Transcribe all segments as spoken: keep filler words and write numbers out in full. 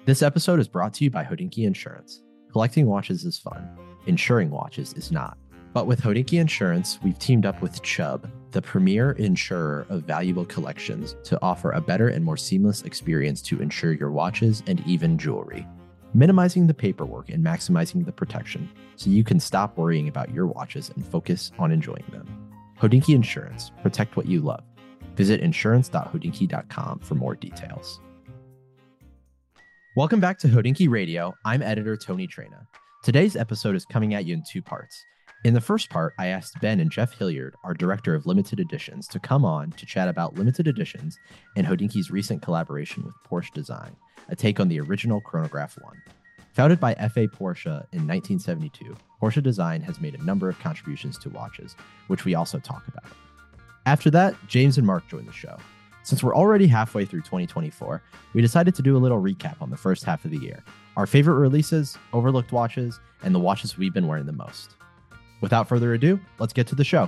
This episode is brought to you by Hodinkee Insurance. Collecting watches is fun. Insuring watches is not. But with Hodinkee Insurance, we've teamed up with Chubb, the premier insurer of valuable collections, to offer a better and more seamless experience to insure your watches and even jewelry, minimizing the paperwork and maximizing the protection so you can stop worrying about your watches and focus on enjoying them. Hodinkee Insurance. Protect what you love. Visit insurance dot hodinkee dot com for more details. Welcome back to Hodinkee Radio. I'm editor Tony Traina. Today's episode is coming at you in two parts. In the first part, I asked Ben and Jeff Hilliard, our director of limited editions, to come on to chat about limited editions and Hodinkee's recent collaboration with Porsche Design, a take on the original Chronograph one. Founded by F A Porsche in nineteen seventy-two, Porsche Design has made a number of contributions to watches, which we also talk about. After that, James and Mark join the show. Since we're already halfway through twenty twenty-four, we decided to do a little recap on the first half of the year, our favorite releases, overlooked watches, and the watches we've been wearing the most. Without further ado, let's get to the show.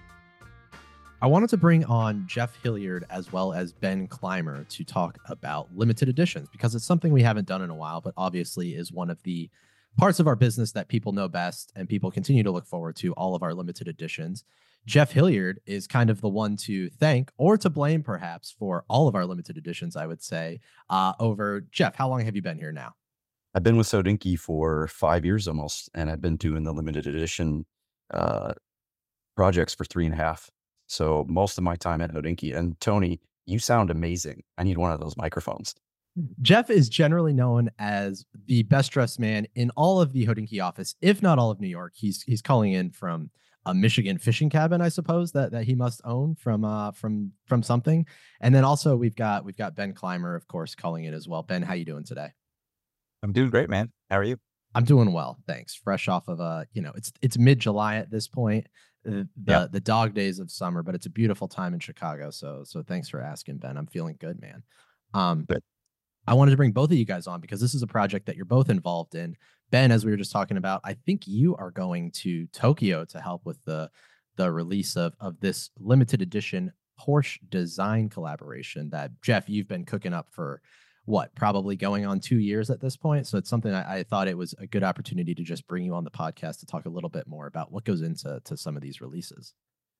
I wanted to bring on Jeff Hilliard as well as Ben Clymer to talk about limited editions because it's something we haven't done in a while, but obviously is one of the parts of our business that people know best and people continue to look forward to, all of our limited editions. Jeff Hilliard is kind of the one to thank or to blame, perhaps, for all of our limited editions, I would say. Uh, over Jeff, how long have you been here now? I've been with Hodinkee for five years almost, and I've been doing the limited edition uh, projects for three and a half. So most of my time at Hodinkee. And Tony, you sound amazing. I need one of those microphones. Jeff is generally known as the best dressed man in all of the Hodinkee office, if not all of New York. He's he's calling in from a Michigan fishing cabin, I suppose, that that he must own from uh from from something. And then also we've got we've got Ben Clymer, of course, calling in as well. Ben, how you doing today? I'm doing great, man. How are you? I'm doing well, thanks. Fresh off of uh, you know, it's it's mid-July at this point, the the, Yeah. the dog days of summer, but it's a beautiful time in Chicago. So so thanks for asking, Ben. I'm feeling good, man. Um, Good. I wanted to bring both of you guys on because this is a project that you're both involved in. Ben, as we were just talking about, I think you are going to Tokyo to help with the the release of of this limited edition Porsche Design collaboration that, Jeff, you've been cooking up for what, probably going on two years at this point. So it's something I, I thought it was a good opportunity to just bring you on the podcast to talk a little bit more about what goes into to some of these releases.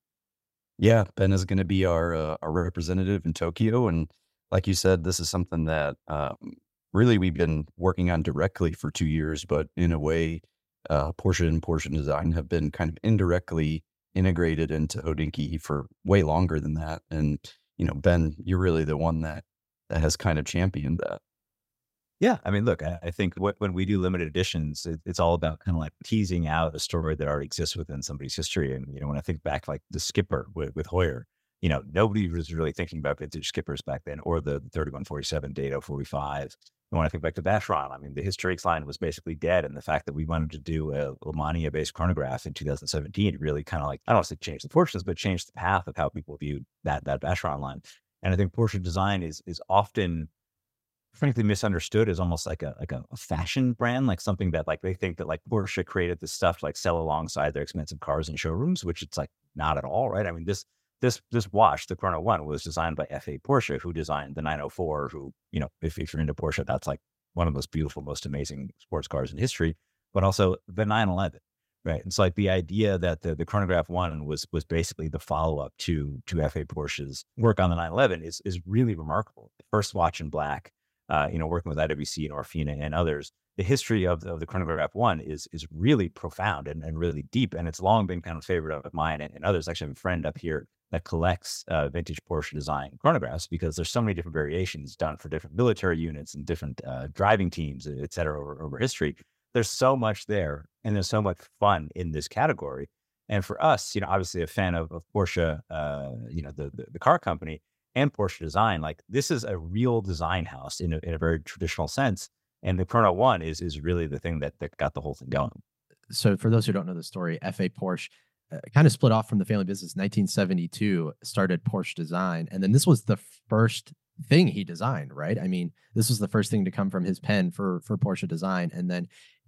Yeah, Ben is going to be our uh, our representative in Tokyo, and like you said, this is something that um, really we've been working on directly for two years, but in a way, uh, Porsche and Porsche Design have been kind of indirectly integrated into Hodinkee for way longer than that. And, you know, Ben, you're really the one that, that has kind of championed that. Yeah. I mean, look, I, I think what, when we do limited editions, it, it's all about kind of like teasing out a story that already exists within somebody's history. And, you know, when I think back like the Skipper with, with Hoyer, you know, nobody was really thinking about vintage Skippers back then, or the thirty-one forty-seven Dado forty-five. And when I think back to Vacheron, I mean, the Historiques line was basically dead. And the fact that we wanted to do a Lemania-based chronograph in two thousand seventeen really kind of like, I don't want to say changed the fortunes, but changed the path of how people viewed that that Vacheron line. And I think Porsche Design is is often, frankly, misunderstood as almost like a like a, a fashion brand, like something that like they think that like Porsche created this stuff to like sell alongside their expensive cars in showrooms, which it's like not at all, right? I mean, this This this watch, the Chrono One, was designed by F A Porsche, who designed the nine oh four, who, you know, if, if you're into Porsche, that's like one of the most beautiful, most amazing sports cars in history, but also the nine eleven, right? It's like the idea that the, the Chronograph One was was basically the follow-up to to F A Porsche's work on the nine eleven is is really remarkable. The first watch in black, uh, you know, working with I W C and Orfina and others. The history of, of the Chronograph One is is really profound and, and really deep, and it's long been kind of a favorite of mine and, and others. Actually, I have a friend up here that collects uh, vintage Porsche design chronographs because there's so many different variations done for different military units and different uh, driving teams, et cetera, over, over history. There's so much there, and there's so much fun in this category. And for us, you know, obviously a fan of, of Porsche, uh, you know, the, the the car company and Porsche Design, like this is a real design house in a, in a very traditional sense. And the Chrono One is is really the thing that, that got the whole thing going. So for those who don't know the story, F A Porsche uh, kind of split off from the family business. nineteen seventy-two started Porsche Design, and then this was the first thing he designed, right? I mean, this was the first thing to come from his pen for for Porsche Design, and then it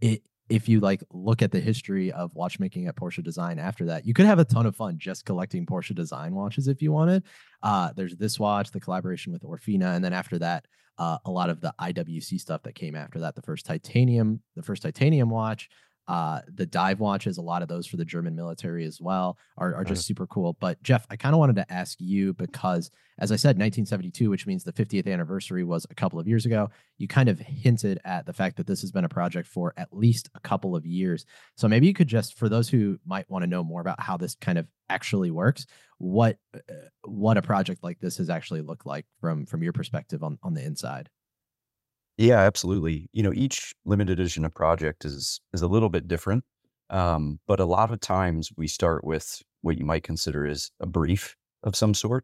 if you like look at the history of watchmaking at Porsche Design after that, you could have a ton of fun just collecting Porsche Design watches if you wanted. Uh, there's this watch, the collaboration with Orfina, and then after that, uh, a lot of the I W C stuff that came after that. The first titanium, the first titanium watch, uh, the dive watches, a lot of those for the German military as well, are, are just super cool. But Jeff, I kind of wanted to ask you because, as I said, nineteen seventy-two, which means the fiftieth anniversary was a couple of years ago. You kind of hinted at the fact that this has been a project for at least a couple of years. So maybe you could just, for those who might want to know more about how this kind of actually works, what uh, what a project like this has actually looked like from from your perspective on on the inside. Yeah, absolutely. You know, each limited edition of project is is a little bit different. Um, but a lot of times we start with what you might consider as a brief of some sort.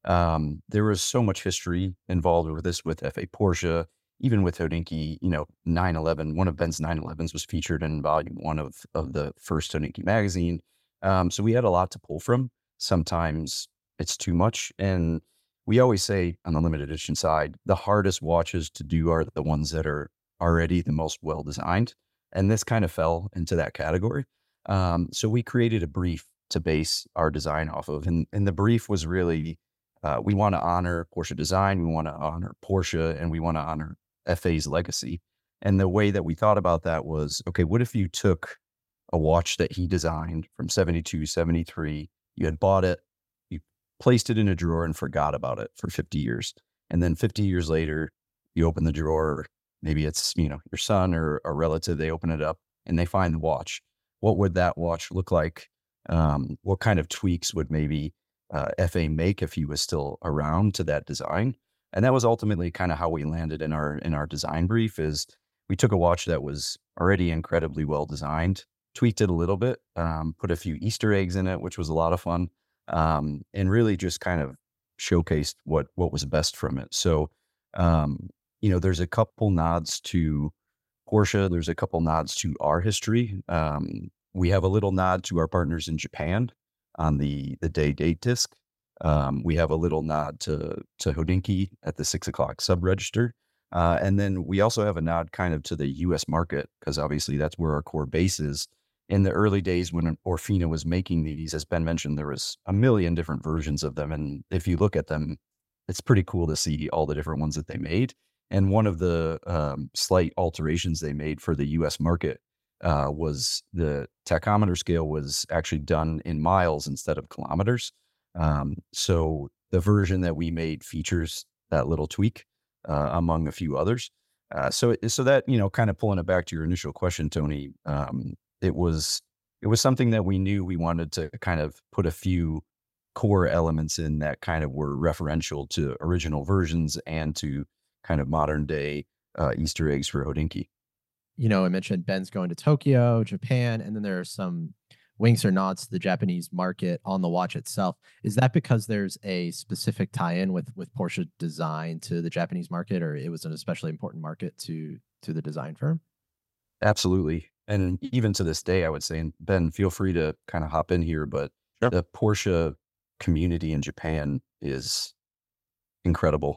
Um, there was so much history involved with this with F A Porsche, even with Hodinkee, you know, nine eleven, one of Ben's nine elevens was featured in volume one of, of the first Hodinkee magazine. Um, so we had a lot to pull from. Sometimes it's too much. And we always say on the limited edition side, the hardest watches to do are the ones that are already the most well designed. And this kind of fell into that category. Um, so we created a brief to base our design off of. And, and the brief was really, uh, we want to honor Porsche design, we want to honor Porsche, and we want to honor F A's legacy. And the way that we thought about that was, okay, what if you took a watch that he designed from seventy-two, seventy-three, you had bought it, placed it in a drawer and forgot about it for fifty years. And then fifty years later, you open the drawer, maybe it's, you know, your son or a relative, they open it up and they find the watch. What would that watch look like? Um, what kind of tweaks would maybe uh, F A make if he was still around to that design? And that was ultimately kind of how we landed in our, in our design brief is we took a watch that was already incredibly well designed, tweaked it a little bit, um, put a few Easter eggs in it, which was a lot of fun. Um, and really just kind of showcased what, what was best from it. So, um, you know, there's a couple nods to Porsche. There's a couple nods to our history. Um, we have a little nod to our partners in Japan on the, the day date disc. Um, we have a little nod to, to Hodinkee at the six o'clock sub register. Uh, and then we also have a nod kind of to the U S market, because obviously that's where our core base is. In the early days when Orfina was making these, as Ben mentioned, there was a million different versions of them. And if you look at them, it's pretty cool to see all the different ones that they made. And one of the um, slight alterations they made for the U S market uh, was the tachometer scale was actually done in miles instead of kilometers. Um, so the version that we made features that little tweak uh, among a few others. Uh, so, so that, you know, kind of pulling it back to your initial question, Tony, um, it was, it was something that we knew we wanted to kind of put a few core elements in that kind of were referential to original versions and to kind of modern day uh, Easter eggs for Hodinkee. You know, I mentioned Ben's going to Tokyo, Japan, and then there are some winks or nods to the Japanese market on the watch itself. Is that because there's a specific tie-in with with Porsche design to the Japanese market, or it was an especially important market to to the design firm? Absolutely. And even to this day, I would say, and Ben, feel free to kind of hop in here, but Sure. the Porsche community in Japan is incredible.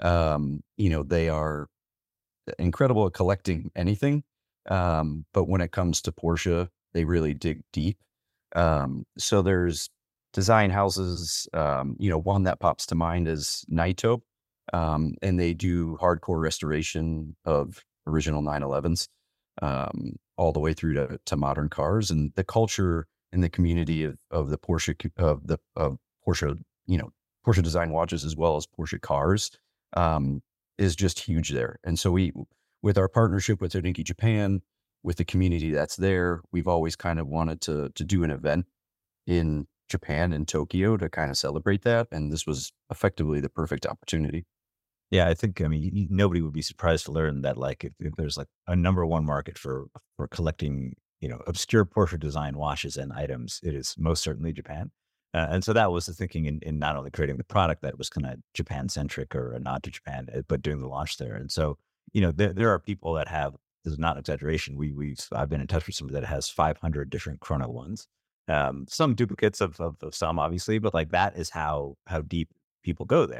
Um, you know, they are incredible at collecting anything. Um, but when it comes to Porsche, they really dig deep. Um, so there's design houses, um, you know, one that pops to mind is Naito. Um, and they do hardcore restoration of original nine elevens. Um, all the way through to, to modern cars, and the culture in the community of, of the Porsche of the of Porsche, you know, Porsche design watches as well as Porsche cars, um, is just huge there. And so we, with our partnership with Hodinkee Japan, with the community that's there, we've always kind of wanted to to do an event in Japan and Tokyo to kind of celebrate that, and this was effectively the perfect opportunity. Yeah, I think, I mean, y- nobody would be surprised to learn that, like, if, if there's like a number one market for for collecting, you know, obscure Porsche design watches and items, it is most certainly Japan. Uh, and so that was the thinking in, in not only creating the product that was kind of Japan centric or a nod to Japan, uh, but doing the launch there. And so, you know, there there are people that have, this is not exaggeration. We we've I've been in touch with somebody that has five hundred different Chrono ones, um, some duplicates of, of of some obviously, but like that is how how deep people go there.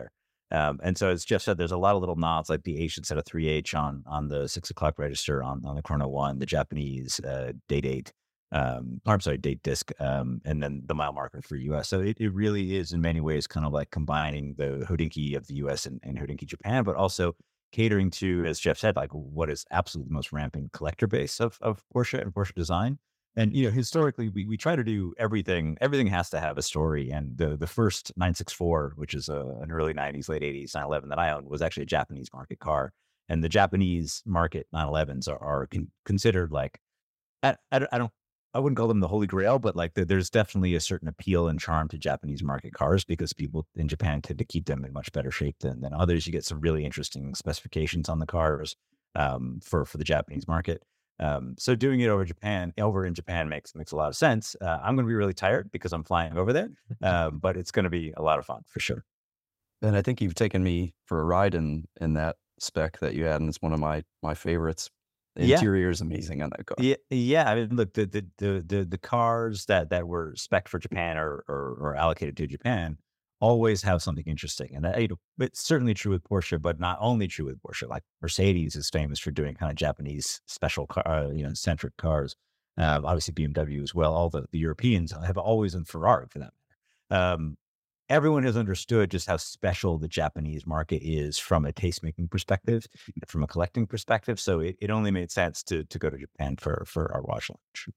Um, and so as Jeff said, there's a lot of little nods, like the H instead of three H on on the six o'clock register on on the Chrono One, the Japanese uh, date eight, um, or I'm sorry, date disc, um, and then the mile marker for U S. So it, it really is in many ways kind of like combining the Hodinkee of the U S and, and Hodinkee Japan, but also catering to, as Jeff said, like what is absolutely the most rampant collector base of of Porsche and Porsche design. And, you know, historically, we, we try to do everything. Everything has to have a story. And the the first nine sixty-four, which is a, an early nineties, late eighties nine eleven that I owned, was actually a Japanese market car. And the Japanese market nine elevens are, are con- considered like, I, I, don't, I don't, I wouldn't call them the holy grail, but like the, there's definitely a certain appeal and charm to Japanese market cars because people in Japan tend to keep them in much better shape than, than others. You get some really interesting specifications on the cars um, for, for the Japanese market. Um, so doing it over Japan, over in Japan makes makes a lot of sense. Uh, I'm going to be really tired because I'm flying over there, um, but it's going to be a lot of fun for sure. And I think you've taken me for a ride in in that spec that you had, and it's one of my my favorites. The Yeah. interior is amazing on that car. Yeah, yeah. I mean, look, the the the the, the cars that that were spec'd for Japan or, or or allocated to Japan always have something interesting, and that, you know, it's certainly true with Porsche, but not only true with Porsche. Like Mercedes is famous for doing kind of Japanese special car, uh, you know, centric cars. Uh, obviously, B M W as well. All the, the Europeans have always, and Ferrari for that matter. Um, everyone has understood just how special the Japanese market is from a taste-making perspective, from a collecting perspective. So it, it only made sense to to go to Japan for for our watch launch.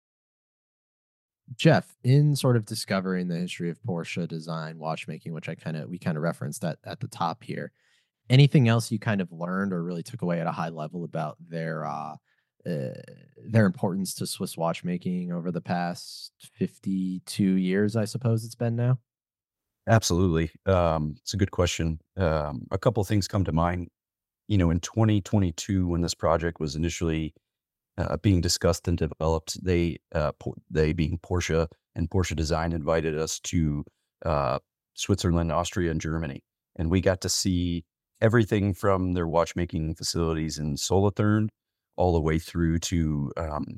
Jeff, in sort of discovering the history of Porsche design watchmaking, which I kind of we kind of referenced at at the top here, anything else you kind of learned or really took away at a high level about their uh, uh their importance to Swiss watchmaking over the past fifty-two years, I suppose it's been now? Absolutely. Um, it's a good question. Um, a couple things come to mind. You know, in twenty twenty-two, when this project was initially uh, being discussed and developed, they, uh, Por- they being Porsche and Porsche Design, invited us to uh, Switzerland, Austria, and Germany, and we got to see everything from their watchmaking facilities in Solothurn all the way through to um,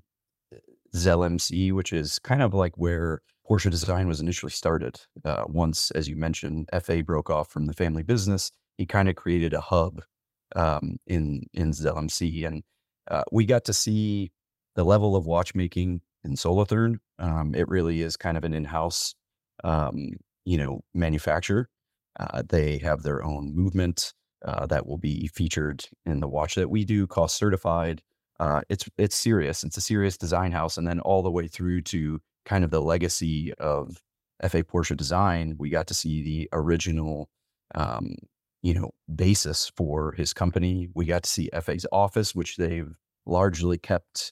Zell M C, which is kind of like where Porsche Design was initially started. Uh, once, as you mentioned, F A broke off from the family business, he kind of created a hub um, in in Zell M C, and uh, we got to see the level of watchmaking in Solothurn. Um, it really is kind of an in-house, um, you know, manufacturer. Uh, they have their own movement uh, that will be featured in the watch that we do, cost certified. Uh, it's it's serious. It's a serious design house, and then all the way through to kind of the legacy of F A Porsche Design. We got to see the original, um, you know, basis for his company. We got to see F A's office, which they've largely kept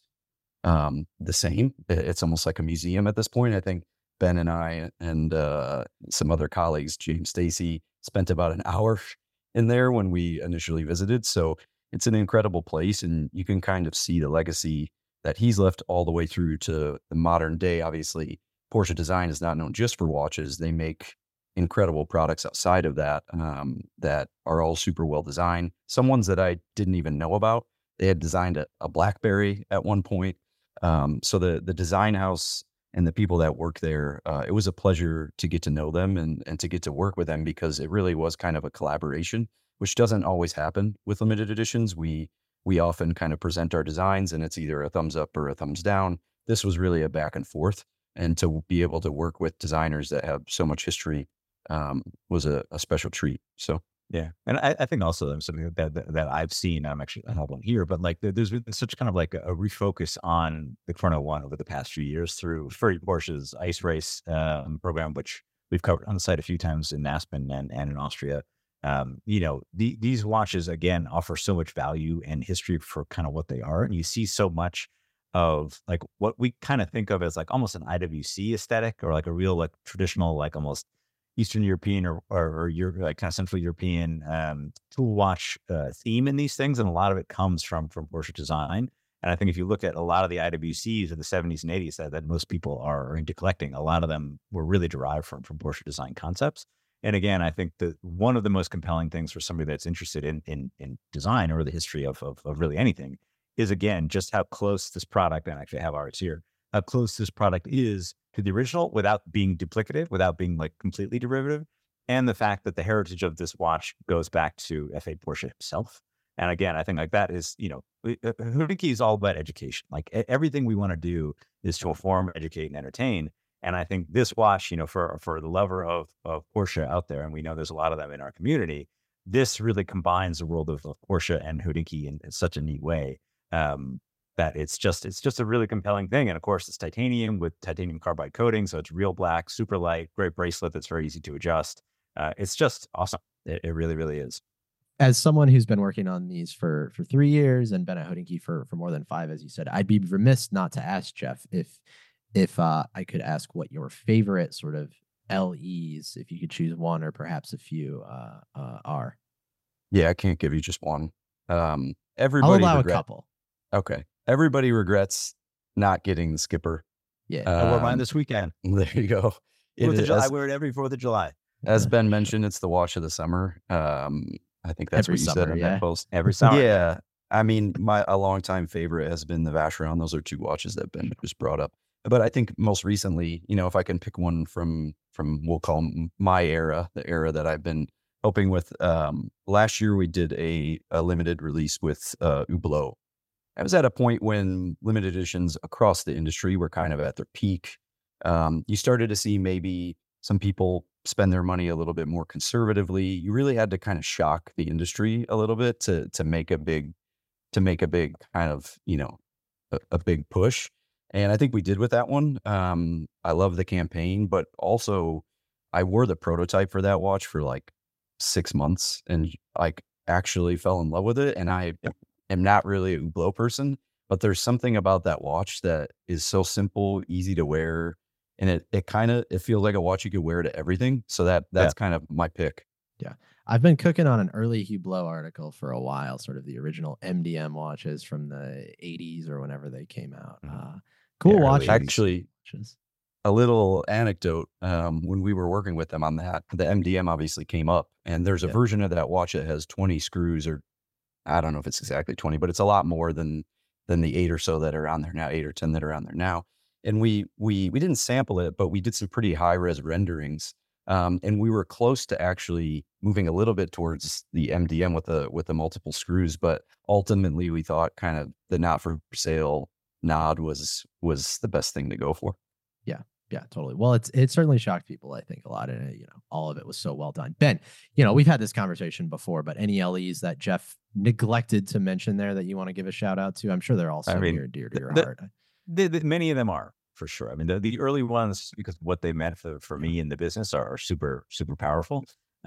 um, the same. It's almost like a museum at this point. I think Ben and I and uh, some other colleagues, James Stacy, spent about an hour in there when we initially visited. So it's an incredible place, and you can kind of see the legacy that he's left all the way through to the modern day. Obviously, Porsche Design is not known just for watches. They make incredible products outside of that um, that are all super well designed. Some ones that I didn't even know about. They had designed a, a BlackBerry at one point. Um, so the the design house and the people that work there, uh, it was a pleasure to get to know them and and to get to work with them, because it really was kind of a collaboration, which doesn't always happen with limited editions. We we often kind of present our designs and it's either a thumbs up or a thumbs down. This was really a back and forth, and to be able to work with designers that have so much history um, was a, a special treat. So Yeah, and I, I think also something that, that that I've seen. I'm actually I have one here, but like there, there's been such kind of like a, a refocus on the Chrono One over the past few years through Ferry Porsche's Ice Race um, program, which we've covered on the site a few times in Aspen and, and in Austria. Um, you know, the, these watches again offer so much value and history for kind of what they are, and you see so much of like what we kind of think of as like almost an I W C aesthetic, or like a real like traditional like almost Eastern European or or, or Europe, like kind of Central European um, tool watch uh, theme in these things, and a lot of it comes from from Porsche Design. And I think if you look at a lot of the I W Cs of the seventies and eighties that, that most people are into collecting, a lot of them were really derived from from Porsche Design concepts. And again, I think that one of the most compelling things for somebody that's interested in in, in design or the history of, of of really anything is, again, just how close this product, and actually I have ours here, how close this product is to the original without being duplicative, without being like completely derivative. and the fact that the heritage of this watch goes back to F eight Porsche himself. And again, I think like that is, you know, Hodinkee is all about education. Like everything we want to do is to inform, educate, and entertain. And I think this watch, you know, for for the lover of of Porsche out there, and we know there's a lot of them in our community, this really combines the world of, of Porsche and Hodinkee in, in such a neat way um, that it's just it's just a really compelling thing. And of course, it's titanium with titanium carbide coating, so it's real black, super light, great bracelet that's very easy to adjust. Uh, it's just awesome. It, it really, really is. As someone who's been working on these for for three years and been at Hodinkee for for more than five, as you said, I'd be remiss not to ask Jeff if if uh, I could ask what your favorite sort of L Es, if you could choose one or perhaps a few, uh, uh, are. Yeah, I can't give you just one. Um, I'll everybody allow regret- a couple. Okay, everybody regrets not getting the Skipper. Yeah, I wore mine Um, this weekend. There you go. It Fourth of is- July, I as, wear it every Fourth of July. as Ben mentioned, it's the watch of the summer. Um, I think that's Every what you summer, said in yeah. that post. Every summer. Yeah, I mean, my a longtime favorite has been the Vacheron. Those are two watches that Ben just brought up. But I think most recently, you know, if I can pick one from from we'll call m- my era, the era that I've been helping with. Um, last year we did a, a limited release with uh, Hublot. I was at a point when limited editions across the industry were kind of at their peak. Um, you started to see maybe some people spend their money a little bit more conservatively. You really had to kind of shock the industry a little bit to to make a big to make a big kind of, you know, a, a big push. And I think we did with that one. Um, I love the campaign, but also I wore the prototype for that watch for like six months and like actually fell in love with it. And I am not really a Hublot person, but there's something about that watch that is so simple, easy to wear. And it, it kind of, it feels like a watch you could wear to everything. So that that's kind of my pick. I've been cooking on an early Hublot article for a while, sort of the original M D M watches from the eighties or whenever they came out. Uh, cool Yeah, early watches. Actually, Watches. a little anecdote. Um, when we were working with them on that, the M D M obviously came up, and there's a Yeah. version of that watch that has twenty screws, or I don't know if it's exactly twenty, but it's a lot more than than the eight or so that are on there now, eight or ten that are on there now. And we we we didn't sample it, but we did some pretty high res renderings, um, and we were close to actually moving a little bit towards the M D M with the with the multiple screws. But ultimately, we thought kind of the not for sale nod was was the best thing to go for. Yeah, totally. Well, it's it certainly shocked people, I think, a lot. And, uh, you know, all of it was so well done. Ben, you know, we've had this conversation before, but any L Es that Jeff neglected to mention there that you want to give a shout out to? I'm sure they're all so I mean, near and dear to your the- heart. The, the, many of them are for sure. I mean, the, the early ones, because what they meant for, for me in the business are, are super, super powerful.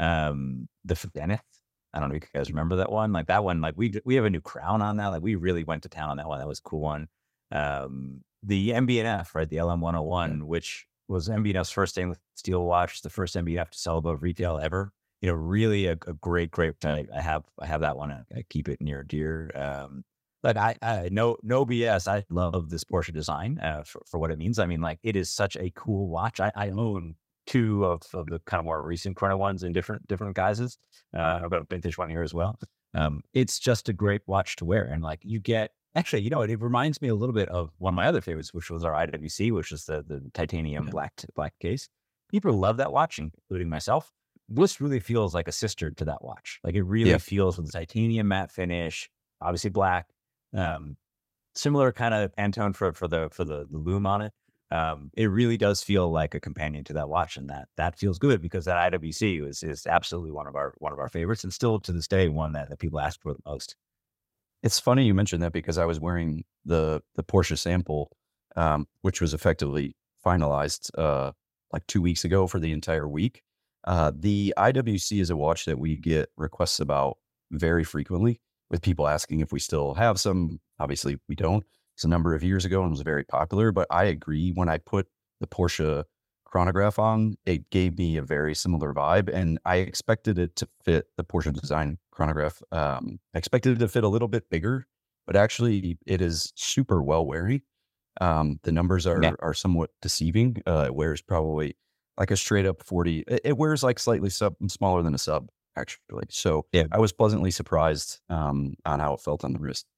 Um, the Fidenith, I don't know if you guys remember that one. Like that one, like we we have a new crown on that. Like we really went to town on that one. That was a cool one. Um, the M B N F, right? The L M one oh one, which was M B N F's first stainless steel watch, the first M B N F to sell above retail ever. You know, really a, a great, great. I, I have I have that one. I, I keep it near dear. Um, Like I, I no, no B S. I love this Porsche design uh, for, for what it means. I mean, like it is such a cool watch. I, I own two of, of the kind of more recent Chrono ones in different different guises. Uh, I've got a vintage one here as well. Um, it's just a great watch to wear, and like you get actually, you know, it, it reminds me a little bit of one of my other favorites, which was our I W C, which is the the titanium Yeah. black black case. People love that watch, including myself. This really feels like a sister to that watch. Like it really Yeah. feels with the titanium matte finish, obviously black. Um, similar kind of Pantone for for the for the, the loom on it. Um, it really does feel like a companion to that watch, and that that feels good because that I W C is is absolutely one of our one of our favorites, and still to this day one that, that people ask for the most. It's funny you mentioned that because I was wearing the the Porsche sample, um, which was effectively finalized uh, like two weeks ago for the entire week. Uh, the I W C is a watch that we get requests about very frequently, with people asking if we still have some. Obviously, we don't. It's a number of years ago and was very popular. But I agree. When I put the Porsche chronograph on, it gave me a very similar vibe, and I expected it to fit the Porsche design chronograph. Um, I expected it to fit a little bit bigger, but actually, it is super well wearing. Um, the numbers are Yeah. are somewhat deceiving. Uh, it wears probably like a straight up forty. It, it wears like slightly sub smaller than a sub, actually. So Yeah. I was pleasantly surprised um, on how it felt on the wrist.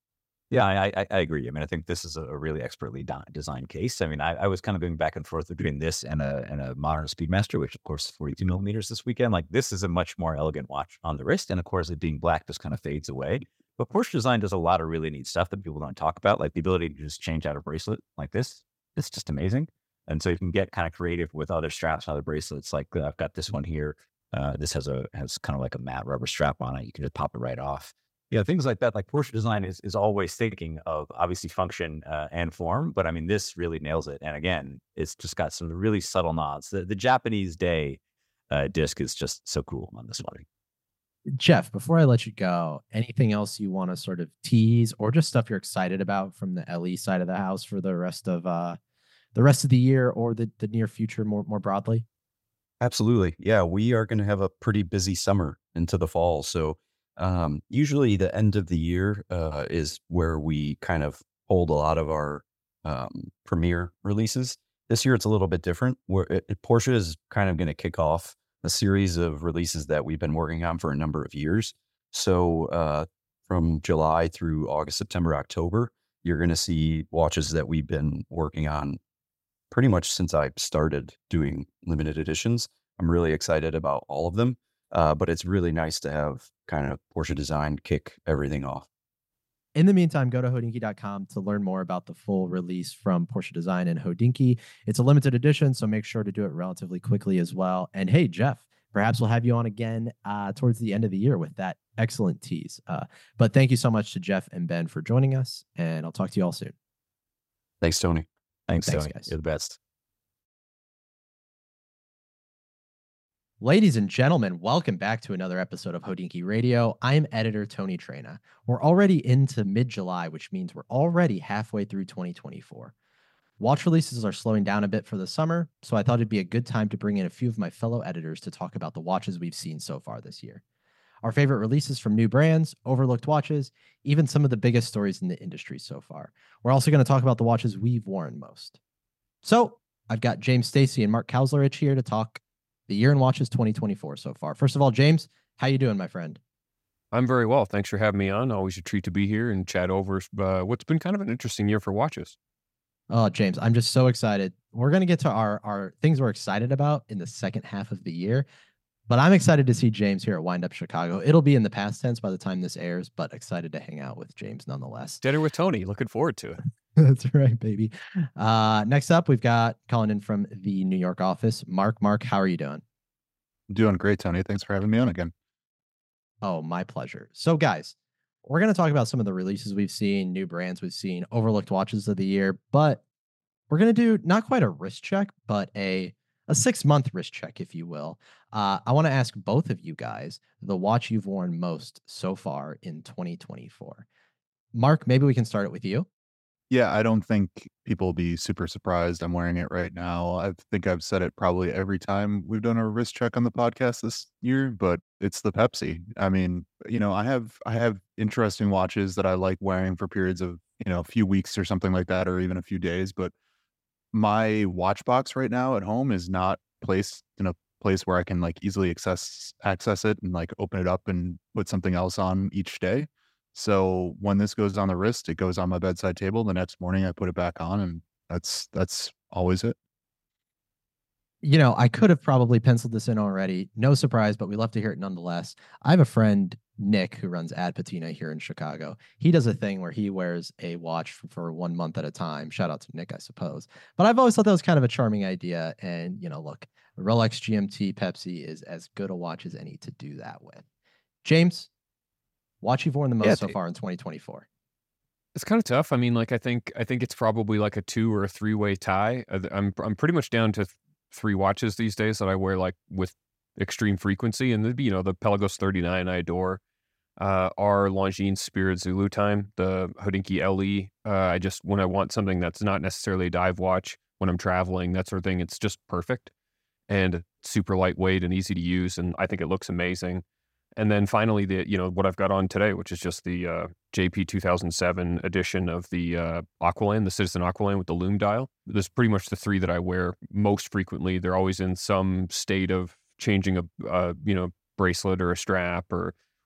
Yeah, I, I, I agree. I mean, I think this is a, a really expertly di- designed case. I mean, I, I was kind of going back and forth between this and a and a modern Speedmaster, which of course is forty-two millimeters this weekend. Like this is a much more elegant watch on the wrist, and of course, it being black just kind of fades away. But Porsche design does a lot of really neat stuff that people don't talk about, like the ability to just change out a bracelet like this. It's just amazing. And so you can get kind of creative with other straps, other bracelets. Like uh, I've got this one here. Uh, this has a has kind of like a matte rubber strap on it. You can just pop it right off. Yeah, things like that. Like Porsche design is is always thinking of obviously function uh, and form, but I mean this really nails it. And again, it's just got some really subtle nods. The the Japanese day uh, disc is just so cool on this one. Jeff, before I let you go, anything else you want to sort of tease or just stuff you're excited about from the L E side of the house for the rest of uh the rest of the year or the, the near future more more broadly? Absolutely. Yeah, we are going to have a pretty busy summer into the fall. So um, usually the end of the year uh, is where we kind of hold a lot of our um, premiere releases. This year it's a little bit different. Where it, it- Porsche is kind of going to kick off a series of releases that we've been working on for a number of years. So uh, from July through August, September, October, you're going to see watches that we've been working on pretty much since I started doing limited editions. I'm really excited about all of them, uh, but it's really nice to have kind of Porsche design kick everything off. In the meantime, go to Hodinkee dot com to learn more about the full release from Porsche Design and Hodinkee. It's a limited edition, so make sure to do it relatively quickly as well. And hey, Jeff, perhaps we'll have you on again uh, towards the end of the year with that excellent tease. Uh, but thank you so much to Jeff and Ben for joining us, and I'll talk to you all soon. Thanks, Tony. Thanks, Thanks, Tony. guys. You're the best. Ladies and gentlemen, welcome back to another episode of Hodinkee Radio. I'm editor Tony Traina. We're already into mid-July, which means we're already halfway through twenty twenty-four. Watch releases are slowing down a bit for the summer, so I thought it'd be a good time to bring in a few of my fellow editors to talk about the watches we've seen so far this year. Our favorite releases from new brands, overlooked watches, even some of the biggest stories in the industry so far. We're also going to talk about the watches we've worn most. So I've got James Stacy and Mark Kauslerich here to talk the year in watches twenty twenty-four so far. First of all, James, how you doing, my friend? I'm very well. Thanks for having me on. Always a treat to be here and chat over uh, what's been kind of an interesting year for watches. Oh, James, I'm just so excited. We're going to get to our, our things we're excited about in the second half of the year, but I'm excited to see James here at Wind Up Chicago. It'll be in the past tense by the time this airs, but excited to hang out with James nonetheless. Dinner with Tony. Looking forward to it. That's right, baby. Uh, next up, we've got calling in from the New York office, Mark. Mark, how are you doing? Doing great, Tony. Thanks for having me on again. Oh, my pleasure. So, guys, we're going to talk about some of the releases we've seen, new brands we've seen, overlooked watches of the year, but we're going to do not quite a wrist check, but a a six month wrist check, if you will. Uh, I want to ask both of you guys the watch you've worn most so far in twenty twenty-four. Mark, maybe we can start it with you. Yeah, I don't think people will be super surprised. I'm wearing it right now. I think I've said it probably every time we've done a wrist check on the podcast this year, but it's the Pepsi. I mean, you know, I have I have interesting watches that I like wearing for periods of, you know, a few weeks or something like that, or even a few days. But my watch box right now at home is not placed in a place where I can like easily access access it and like open it up and put something else on each day. So when this goes on the wrist, it goes on my bedside table. The next morning I put it back on, and that's that's always it. You know, I could have probably penciled this in already. No surprise, but we love to hear it nonetheless. I have a friend, Nick, who runs Ad Patina here in Chicago. He does a thing where he wears a watch for, for one month at a time. Shout out to Nick, I suppose. But I've always thought that was kind of a charming idea. And, you know, look, Rolex G M T Pepsi is as good a watch as any to do that with. James, watch you've worn the most Yeah, so th- far in twenty twenty-four. It's kind of tough. I mean, like I think I think it's probably like a two or a three way tie. Uh, I'm I'm pretty much down to th- three watches these days that I wear like with extreme frequency, and the you know the Pelagos thirty-nine I adore. Uh, our Longines Spirit Zulu Time, the Hodinkee L E. Uh, I just when I want something that's not necessarily a dive watch when I'm traveling, that sort of thing. It's just perfect and super lightweight and easy to use, and I think it looks amazing. And then finally, the you know what I've got on today, which is just the uh, J P two thousand seven edition of the uh, Aqualand, the Citizen Aqualand with the Lume dial. There's pretty much the three that I wear most frequently. They're always in some state of changing a uh, you know bracelet or a strap or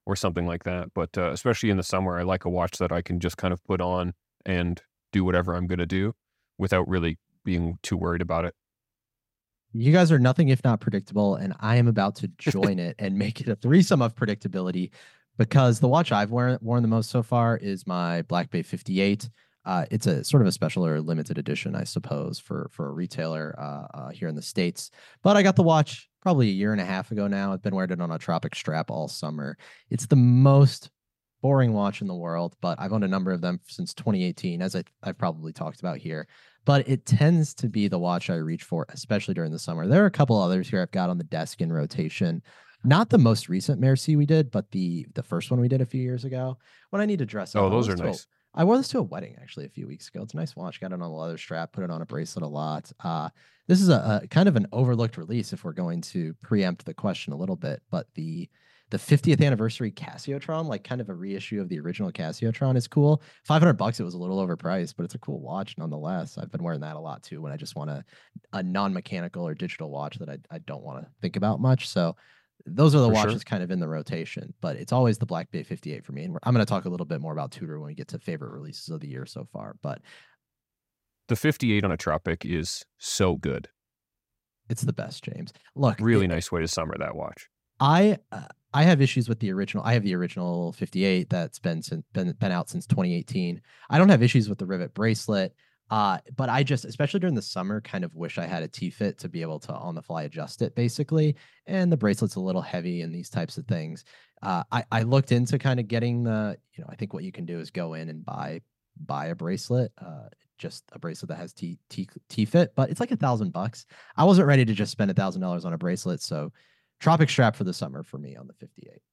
or something like that. But uh, especially in the summer, I like a watch that I can just kind of put on and do whatever I'm going to do without really being too worried about it. You guys are nothing if not predictable, and I am about to join it and make it a threesome of predictability, because the watch I've worn, worn the most so far is my Black Bay fifty-eight. Uh, it's a sort of a special or limited edition, I suppose, for for a retailer uh, uh, here in the States. But I got the watch probably a year and a half ago now. I've been wearing it on a Tropic strap all summer. It's the most boring watch in the world, but I've owned a number of them since twenty eighteen, as I, I've probably talked about here. But it tends to be the watch I reach for, especially during the summer. There are a couple others here I've got on the desk in rotation. Not the most recent Merci we did, but the the first one we did a few years ago. When I need to dress up. Oh, those are to nice. A, I wore this to a wedding actually a few weeks ago. It's a nice watch. Got it on a leather strap, put it on a bracelet a lot. Uh, this is a, a kind of an overlooked release if we're going to preempt the question a little bit, but the the fiftieth anniversary Casiotron, like kind of a reissue of the original Casiotron, is cool. five hundred bucks. It was a little overpriced, but it's a cool watch nonetheless. I've been wearing that a lot too when I just want a, a non-mechanical or digital watch that I, I don't want to think about much. So those are the For watches sure. kind of in the rotation, but it's always the Black Bay fifty-eight for me. And we're, I'm going to talk a little bit more about Tudor when we get to favorite releases of the year so far, but The fifty-eight on a Tropic is so good. it's the best, James. Look, Really it- nice way to summer that watch. I uh, I have issues with the original. I have the original fifty-eight that's been since, been been out since twenty eighteen. I don't have issues with the rivet bracelet, uh, but I just, especially during the summer, kind of wish I had a T-fit to be able to on the fly adjust it, basically. And the bracelet's a little heavy and these types of things. Uh, I I looked into kind of getting the, you know, I think what you can do is go in and buy buy a bracelet, uh, just a bracelet that has T T T fit, but it's like a thousand bucks. I wasn't ready to just spend a thousand dollars on a bracelet, so Tropic strap for the summer for me on the fifty-eight.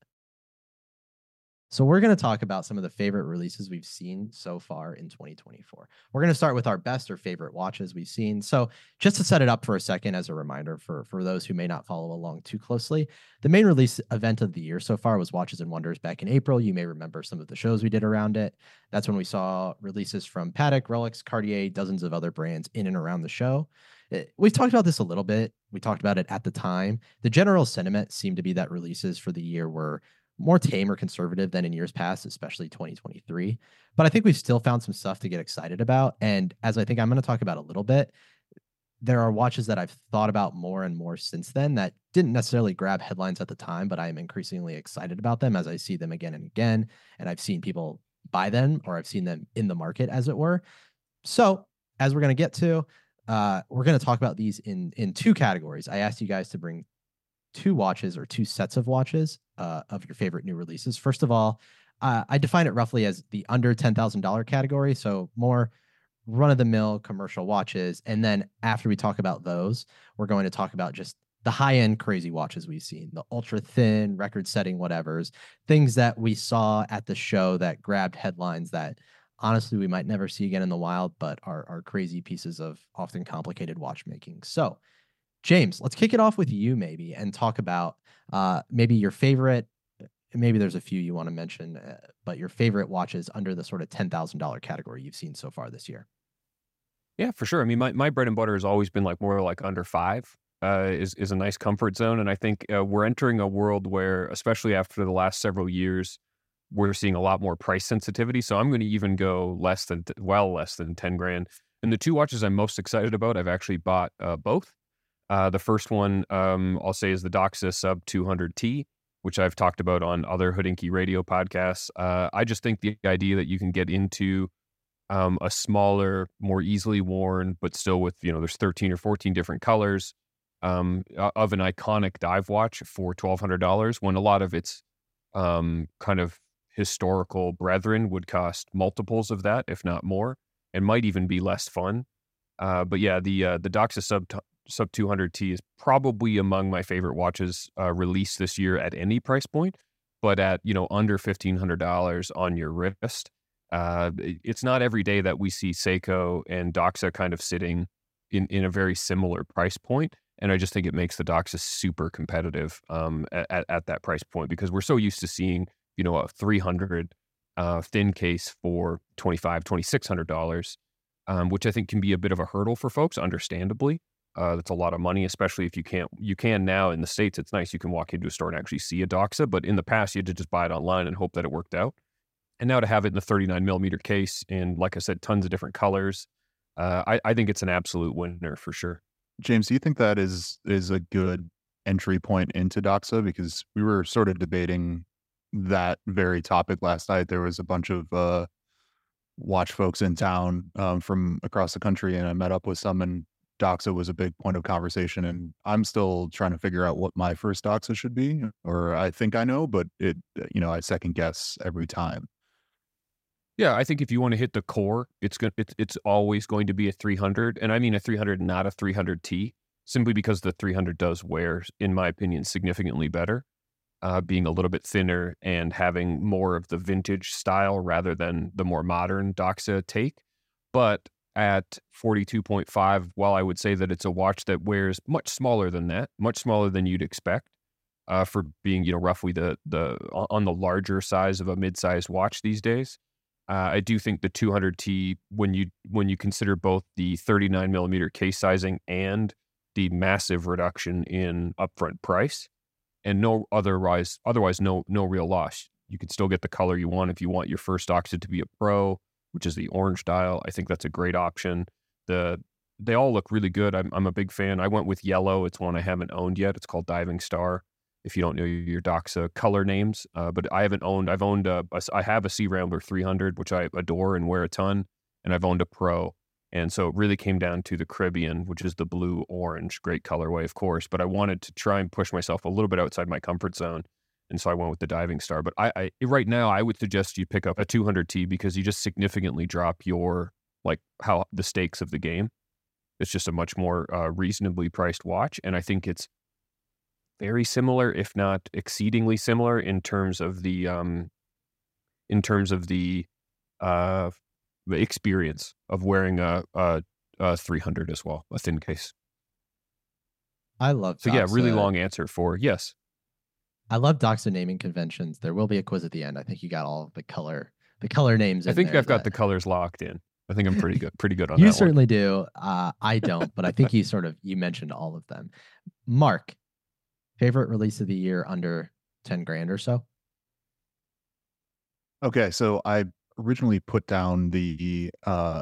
So we're going to talk about some of the favorite releases we've seen so far in twenty twenty-four. We're going to start with our best or favorite watches we've seen. So just to set it up for a second, as a reminder for, for those who may not follow along too closely, the main release event of the year so far was Watches and Wonders back in April. You may remember some of the shows we did around it. That's when we saw releases from Patek, Rolex, Cartier, dozens of other brands in and around the show. We've talked about this a little bit. We talked about it at the time. The general sentiment seemed to be that releases for the year were more tame or conservative than in years past, especially twenty twenty-three. But I think we've still found some stuff to get excited about. And as I think I'm going to talk about a little bit, there are watches that I've thought about more and more since then that didn't necessarily grab headlines at the time, but I am increasingly excited about them as I see them again and again. And I've seen people buy them, or I've seen them in the market, as it were. So as we're going to get to, Uh, we're going to talk about these in in two categories. I asked you guys to bring two watches or two sets of watches uh, of your favorite new releases. First of all, uh, I define it roughly as the under ten thousand dollars category, so more run-of-the-mill commercial watches. And then after we talk about those, we're going to talk about just the high-end crazy watches we've seen, the ultra-thin, record-setting whatevers, things that we saw at the show that grabbed headlines that honestly we might never see again in the wild, but are, are crazy pieces of often complicated watchmaking. So, James, let's kick it off with you maybe and talk about uh, maybe your favorite, maybe there's a few you want to mention, uh, but your favorite watches under the sort of ten thousand dollars category you've seen so far this year. Yeah, for sure. I mean, my, my bread and butter has always been like more like under five uh, is, is a nice comfort zone. And I think uh, we're entering a world where, especially after the last several years, we're seeing a lot more price sensitivity. So I'm going to even go less than, well, less than ten grand. And the two watches I'm most excited about, I've actually bought uh, both. Uh, the first one, um, I'll say, is the Doxa Sub two hundred T, which I've talked about on other Hodinkee radio podcasts. Uh, I just think the idea that you can get into um, a smaller, more easily worn, but still with, you know, there's thirteen or fourteen different colors um, of an iconic dive watch for twelve hundred dollars, when a lot of its um, kind of historical brethren would cost multiples of that, if not more, and might even be less fun. Uh, but yeah, the uh, the Doxa Sub Sub two hundred T is probably among my favorite watches uh, released this year at any price point, but at, you know, under fifteen hundred dollars on your wrist. Uh, it's not every day that we see Seiko and Doxa kind of sitting in, in a very similar price point. And I just think it makes the Doxa super competitive um, at, at that price point, because we're so used to seeing, you know, a three hundred uh, thin case for twenty-five, twenty-six hundred dollars, um, which I think can be a bit of a hurdle for folks, understandably. Uh, that's a lot of money, especially if you can't, you can now in the States, it's nice. You can walk into a store and actually see a Doxa, but in the past you had to just buy it online and hope that it worked out. And now to have it in the thirty-nine millimeter case and like I said, tons of different colors, uh, I, I think it's an absolute winner for sure. James, do you think that is is a good entry point into Doxa? Because we were sort of debating that very topic last night. There was a bunch of uh, watch folks in town um, from across the country, and I met up with some, and Doxa was a big point of conversation. And I'm still trying to figure out what my first Doxa should be, or I think I know, but it, you know, I second guess every time. Yeah, I think if you want to hit the core, it's going it's it's always going to be a three hundred, and I mean a three hundred, not a three hundred T, simply because the three hundred does wear, in my opinion, significantly better, uh, being a little bit thinner and having more of the vintage style rather than the more modern Doxa take. But at forty-two point five, while I would say that it's a watch that wears much smaller than that, much smaller than you'd expect, uh, for being, you know, roughly the the on the larger size of a mid-sized watch these days. Uh, I do think the two hundred T, when you when you consider both the thirty-nine millimeter case sizing and the massive reduction in upfront price, and no otherwise otherwise no no real loss. You can still get the color you want if you want your first Doxa to be a Pro, which is the orange dial. I think that's a great option. The they all look really good. I'm I'm a big fan. I went with yellow. It's one I haven't owned yet. It's called Diving Star. If you don't know your Doxa color names, uh, but I haven't owned, I've owned, a, a, I have a Sea Rambler three hundred, which I adore and wear a ton, and I've owned a Pro. And so it really came down to the Caribbean, which is the blue orange, great colorway, of course, but I wanted to try and push myself a little bit outside my comfort zone. And so I went with the Diving Star. But I, I right now, I would suggest you pick up a two hundred T because you just significantly drop your, like, how the stakes of the game. It's just a much more uh, reasonably priced watch. And I think it's very similar, if not exceedingly similar, in terms of the um, in terms of the uh, the experience of wearing a, a, a three hundred as well, a thin case. I love so Doxa. yeah, really long answer for yes. I love Doxa naming conventions. There will be a quiz at the end. I think you got all the color the color names. I in think there I've got that... the colors locked in. I think I'm pretty good, pretty good on you that. You certainly one. do. Uh, I don't, but I think you sort of you mentioned all of them. Mark, favorite release of the year under ten grand or so? Okay, so I originally put down the uh,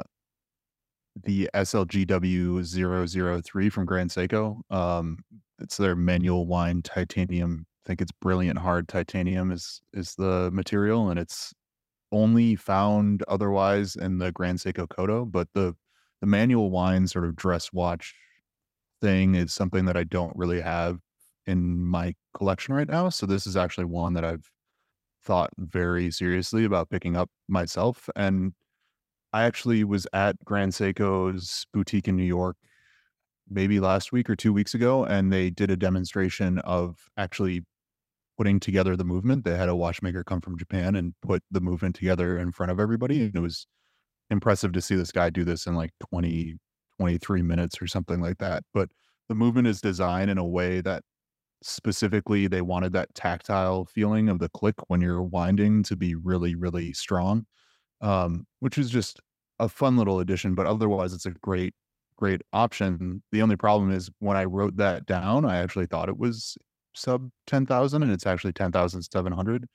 the S L G W zero zero three from Grand Seiko. Um, it's their manual wind titanium. I think it's brilliant hard titanium is is the material, and it's only found otherwise in the Grand Seiko Kodo. But the the manual wind sort of dress watch thing is something that I don't really have in my collection right now. So this is actually one that I've thought very seriously about picking up myself. And I actually was at Grand Seiko's boutique in New York maybe last week or two weeks ago, and they did a demonstration of actually putting together the movement. They had a watchmaker come from Japan and put the movement together in front of everybody. And it was impressive to see this guy do this in like twenty, twenty-three minutes or something like that. But the movement is designed in a way that specifically they wanted that tactile feeling of the click when you're winding to be really, really strong, um, which is just a fun little addition. But otherwise, it's a great, great option. The only problem is when I wrote that down, I actually thought it was sub ten thousand, and it's actually ten thousand seven hundred.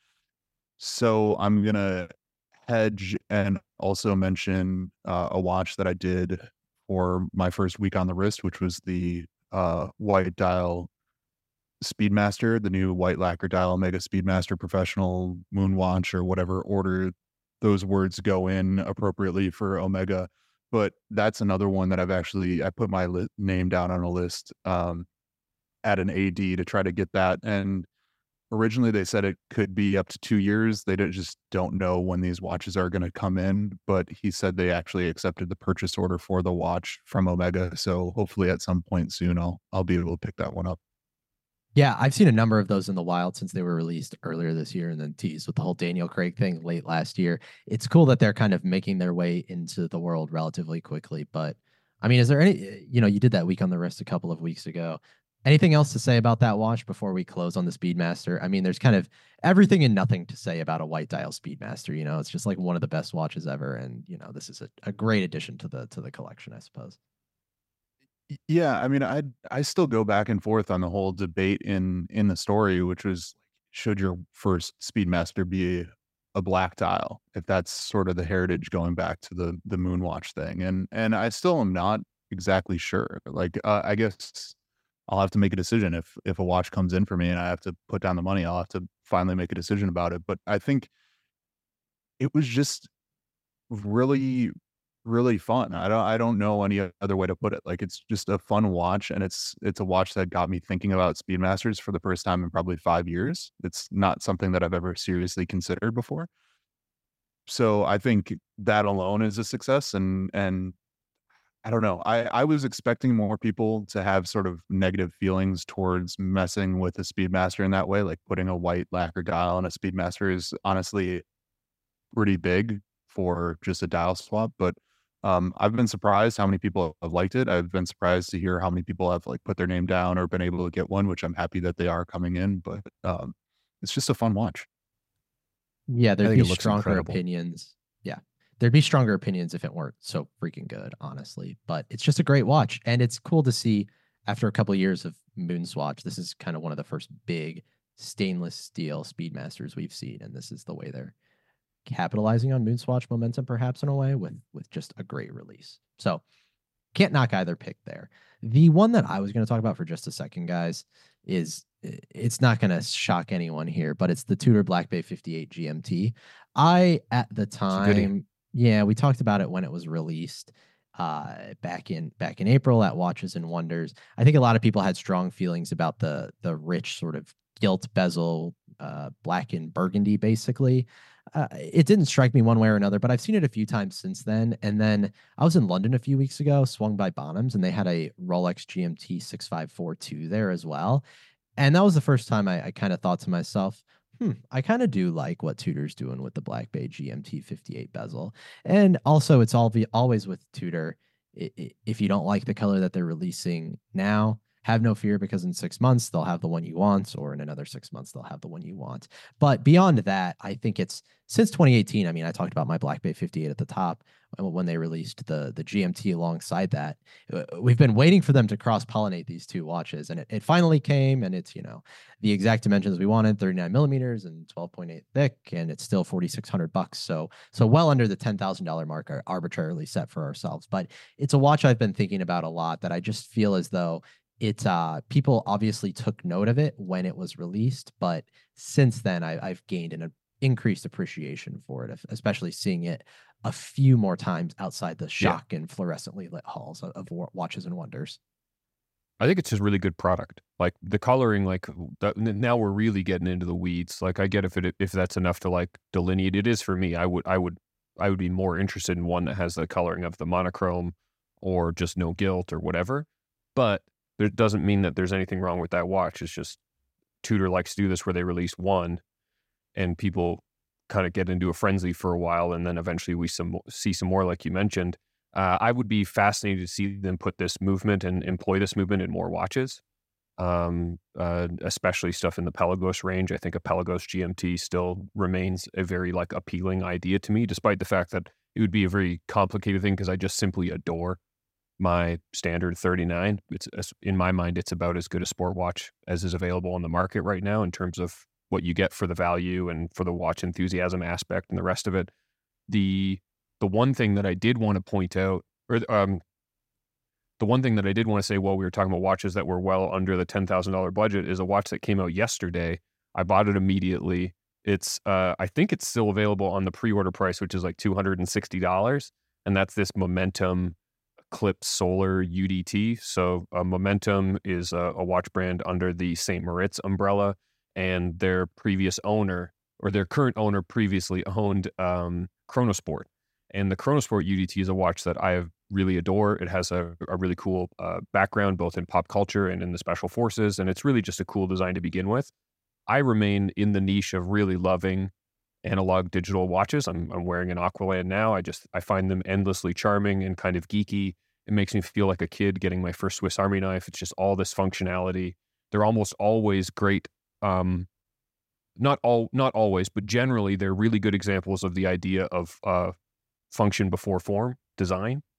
So I'm going to hedge and also mention uh, a watch that I did for my first week on the wrist, which was the uh, white dial Speedmaster, the new white lacquer dial Omega Speedmaster Professional Moon Watch, or whatever order those words go in appropriately for Omega. But that's another one that I've actually, I put my li- name down on a list um, at an A D to try to get that. And originally they said it could be up to two years. They don't, just don't know when these watches are going to come in, but he said they actually accepted the purchase order for the watch from Omega. So hopefully at some point soon, I'll, I'll be able to pick that one up. Yeah, I've seen a number of those in the wild since they were released earlier this year and then teased with the whole Daniel Craig thing late last year. It's cool that they're kind of making their way into the world relatively quickly. But I mean, is there any, you know, you did that week on the wrist a couple of weeks ago. Anything else to say about that watch before we close on the Speedmaster? I mean, there's kind of everything and nothing to say about a white dial Speedmaster. You know, it's just like one of the best watches ever. And, you know, this is a, a great addition to the to the collection, I suppose. Y- Yeah, I mean, I I still go back and forth on the whole debate in in the story, which was should your first Speedmaster be a black dial, if that's sort of the heritage going back to the the Moonwatch thing, and and I still am not exactly sure. Like, uh, I guess I'll have to make a decision if if a watch comes in for me and I have to put down the money. I'll have to finally make a decision about it. But I think it was just really, really fun. I don't I don't know any other way to put it. Like, it's just a fun watch, and it's it's a watch that got me thinking about Speedmasters for the first time in probably five years. It's not something that I've ever seriously considered before. So, I think that alone is a success, and and I don't know. I I was expecting more people to have sort of negative feelings towards messing with a Speedmaster in that way, like putting a white lacquer dial on a Speedmaster is honestly pretty big for just a dial swap, but, um, I've been surprised how many people have liked it. I've been surprised to hear how many people have, like, put their name down or been able to get one, which I'm happy that they are coming in, but, um, it's just a fun watch. Yeah, I there'd think be it looks stronger incredible. opinions. Yeah. There'd be stronger opinions if it weren't so freaking good, honestly. But it's just a great watch. And it's cool to see after a couple of years of Moonswatch, this is kind of one of the first big stainless steel Speedmasters we've seen. And this is the way they're capitalizing on Moonswatch momentum, perhaps in a way, with with just a great release. So can't knock either pick there. The one that I was going to talk about for just a second, guys, is it's not going to shock anyone here, but it's the Tudor Black Bay fifty-eight G M T. I, at the It's a goodie. time, yeah, we talked about it when it was released uh back in back in April at Watches and Wonders. I think a lot of people had strong feelings about the the rich sort of gilt bezel, uh black and burgundy, basically. Uh, it didn't strike me one way or another, but I've seen it a few times since then. And then I was in London a few weeks ago, swung by Bonhams, and they had a Rolex G M T six five four two there as well. And that was the first time I, I kind of thought to myself, hmm, I kind of do like what Tudor's doing with the Black Bay G M T fifty-eight bezel. And also, it's all be, always with Tudor. I- i- If you don't like the color that they're releasing now, have no fear, because in six months they'll have the one you want, or in another six months they'll have the one you want. But beyond that, I think it's since twenty eighteen. I mean, I talked about my Black Bay fifty-eight at the top uh, when they released the the G M T alongside that. Uh, We've been waiting for them to cross pollinate these two watches, and it, it finally came. And it's, you know, the exact dimensions we wanted: thirty-nine millimeters and twelve point eight thick, and it's still forty-six hundred bucks. So so well under the ten thousand dollar mark are arbitrarily set for ourselves. But it's a watch I've been thinking about a lot, that I just feel as though it's uh people obviously took note of it when it was released, but since then I, I've gained an increased appreciation for it, especially seeing it a few more times outside the Yeah. shock and fluorescently lit halls of, of Wa- Watches and Wonders. I think it's just really good product. Like the coloring, like the, n- now we're really getting into the weeds. Like I get if it if that's enough to like delineate. It is for me. I would I would I would be more interested in one that has the coloring of the monochrome or just no gilt or whatever. But it doesn't mean that there's anything wrong with that watch. It's just Tudor likes to do this where they release one and people kind of get into a frenzy for a while, and then eventually we some see some more, like you mentioned. Uh, I would be fascinated to see them put this movement and employ this movement in more watches, um, uh, especially stuff in the Pelagos range. I think a Pelagos G M T still remains a very like appealing idea to me, despite the fact that it would be a very complicated thing because I just simply adore my standard thirty-nine. It's in my mind, it's about as good a sport watch as is available on the market right now in terms of what you get for the value and for the watch enthusiasm aspect and the rest of it. The the one thing that I did want to point out, or um, the one thing that I did want to say while we were talking about watches that were well under the ten thousand dollar budget, is a watch that came out yesterday. I bought it immediately. It's uh, I think it's still available on the pre-order price, which is like two hundred sixty dollars, and that's this Momentum Eclipse Solar U D T. So uh, Momentum is a, a watch brand under the Saint Moritz umbrella, and their previous owner, or their current owner, previously owned um, Chronosport. And the Chronosport U D T is a watch that I really adore. It has a, a really cool uh, background, both in pop culture and in the special forces, and it's really just a cool design to begin with. I remain in the niche of really loving analog digital watches. I'm, I'm wearing an Aqualand now. I just, I find them endlessly charming and kind of geeky. It makes me feel like a kid getting my first Swiss Army knife. It's just all this functionality. They're almost always great. Um, not all, not always, but generally they're really good examples of the idea of uh, function before form design.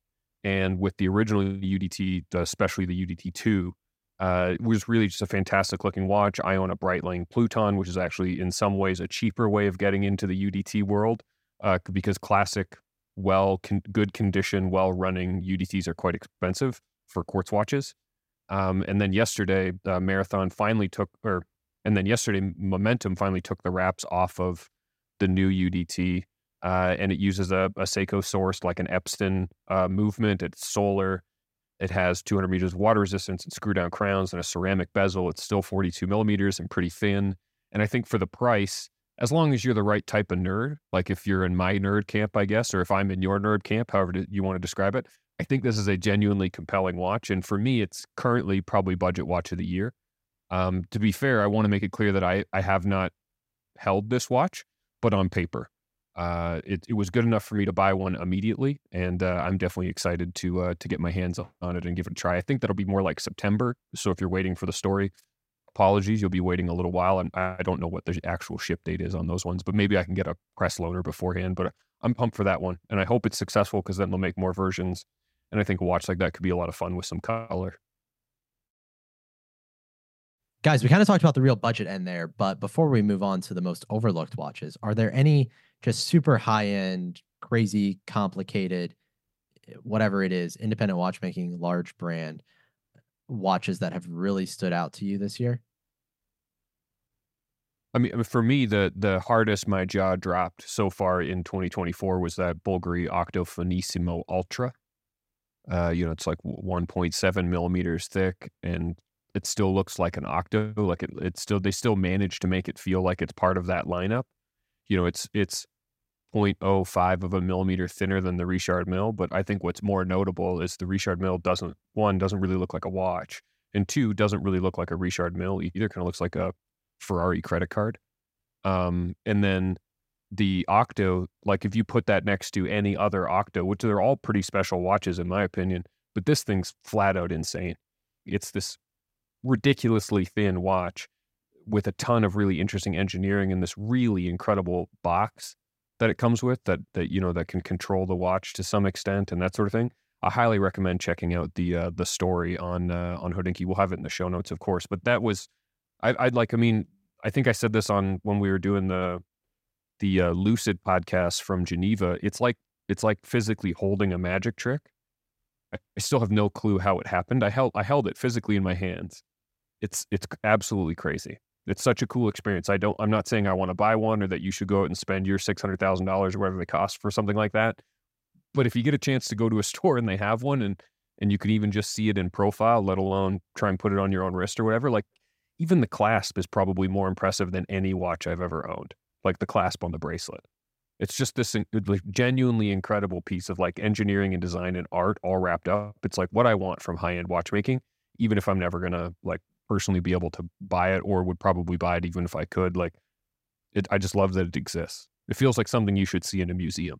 And with the original U D T, especially the U D T two, uh, it was really just a fantastic looking watch. I own a Breitling Pluton, which is actually in some ways a cheaper way of getting into the U D T world, uh, because classic, well, con- good condition, well running U D Ts are quite expensive for quartz watches. Um, and then yesterday, uh, Marathon finally took, or and then yesterday, Momentum finally took the wraps off of the new U D T, uh, and it uses a, a Seiko source like an Epson uh, movement. It's solar. It has two hundred meters of water resistance and screw down crowns and a ceramic bezel. It's still forty-two millimeters and pretty thin. And I think for the price, as long as you're the right type of nerd, like if you're in my nerd camp, I guess, or if I'm in your nerd camp, however you want to describe it, I think this is a genuinely compelling watch. And for me, it's currently probably budget watch of the year. Um, to be fair, I want to make it clear that I, I have not held this watch, but on paper. Uh, it, it was good enough for me to buy one immediately, and uh, I'm definitely excited to uh, to get my hands on it and give it a try. I think that'll be more like September, so if you're waiting for the story, apologies, you'll be waiting a little while, and I don't know what the actual ship date is on those ones, but maybe I can get a press loaner beforehand, but I'm pumped for that one, and I hope it's successful because then they'll make more versions, and I think a watch like that could be a lot of fun with some color. Guys, we kind of talked about the real budget end there, but before we move on to the most overlooked watches, are there any just super high-end, crazy, complicated, whatever it is, independent watchmaking, large brand watches that have really stood out to you this year? I mean, for me, the the hardest my jaw dropped so far in twenty twenty-four was that Bulgari Octo Finissimo Ultra. Uh, you know, it's like one point seven millimeters thick, and it still looks like an Octo. Like it, it's still they still managed to make it feel like it's part of that lineup. You know, it's it's zero point zero five of a millimeter thinner than the Richard Mille, but I think what's more notable is the Richard Mille doesn't one doesn't really look like a watch, and two doesn't really look like a Richard Mille either. Kind of looks like a Ferrari credit card. Um, and then the Octo, like if you put that next to any other Octo, which they're all pretty special watches in my opinion, but this thing's flat out insane. It's this ridiculously thin watch with a ton of really interesting engineering in this really incredible box that it comes with that, that, you know, that can control the watch to some extent and that sort of thing. I highly recommend checking out the, uh, the story on, uh, on Hodinkee. We'll have it in the show notes, of course, but that was, I, I'd like, I mean, I think I said this on when we were doing the, the, uh, Lucid podcast from Geneva. It's like, it's like physically holding a magic trick. I, I still have no clue how it happened. I held, I held it physically in my hands. It's, it's absolutely crazy. It's such a cool experience. I don't, I'm not saying I want to buy one or that you should go out and spend your six hundred thousand dollars or whatever they cost for something like that. But if you get a chance to go to a store and they have one and, and you can even just see it in profile, let alone try and put it on your own wrist or whatever, like even the clasp is probably more impressive than any watch I've ever owned. Like the clasp on the bracelet. It's just this like, genuinely incredible piece of like engineering and design and art all wrapped up. It's like what I want from high-end watchmaking, even if I'm never going to like personally be able to buy it or would probably buy it even if I could. Like it, I just love that it exists. It feels like something you should see in a museum.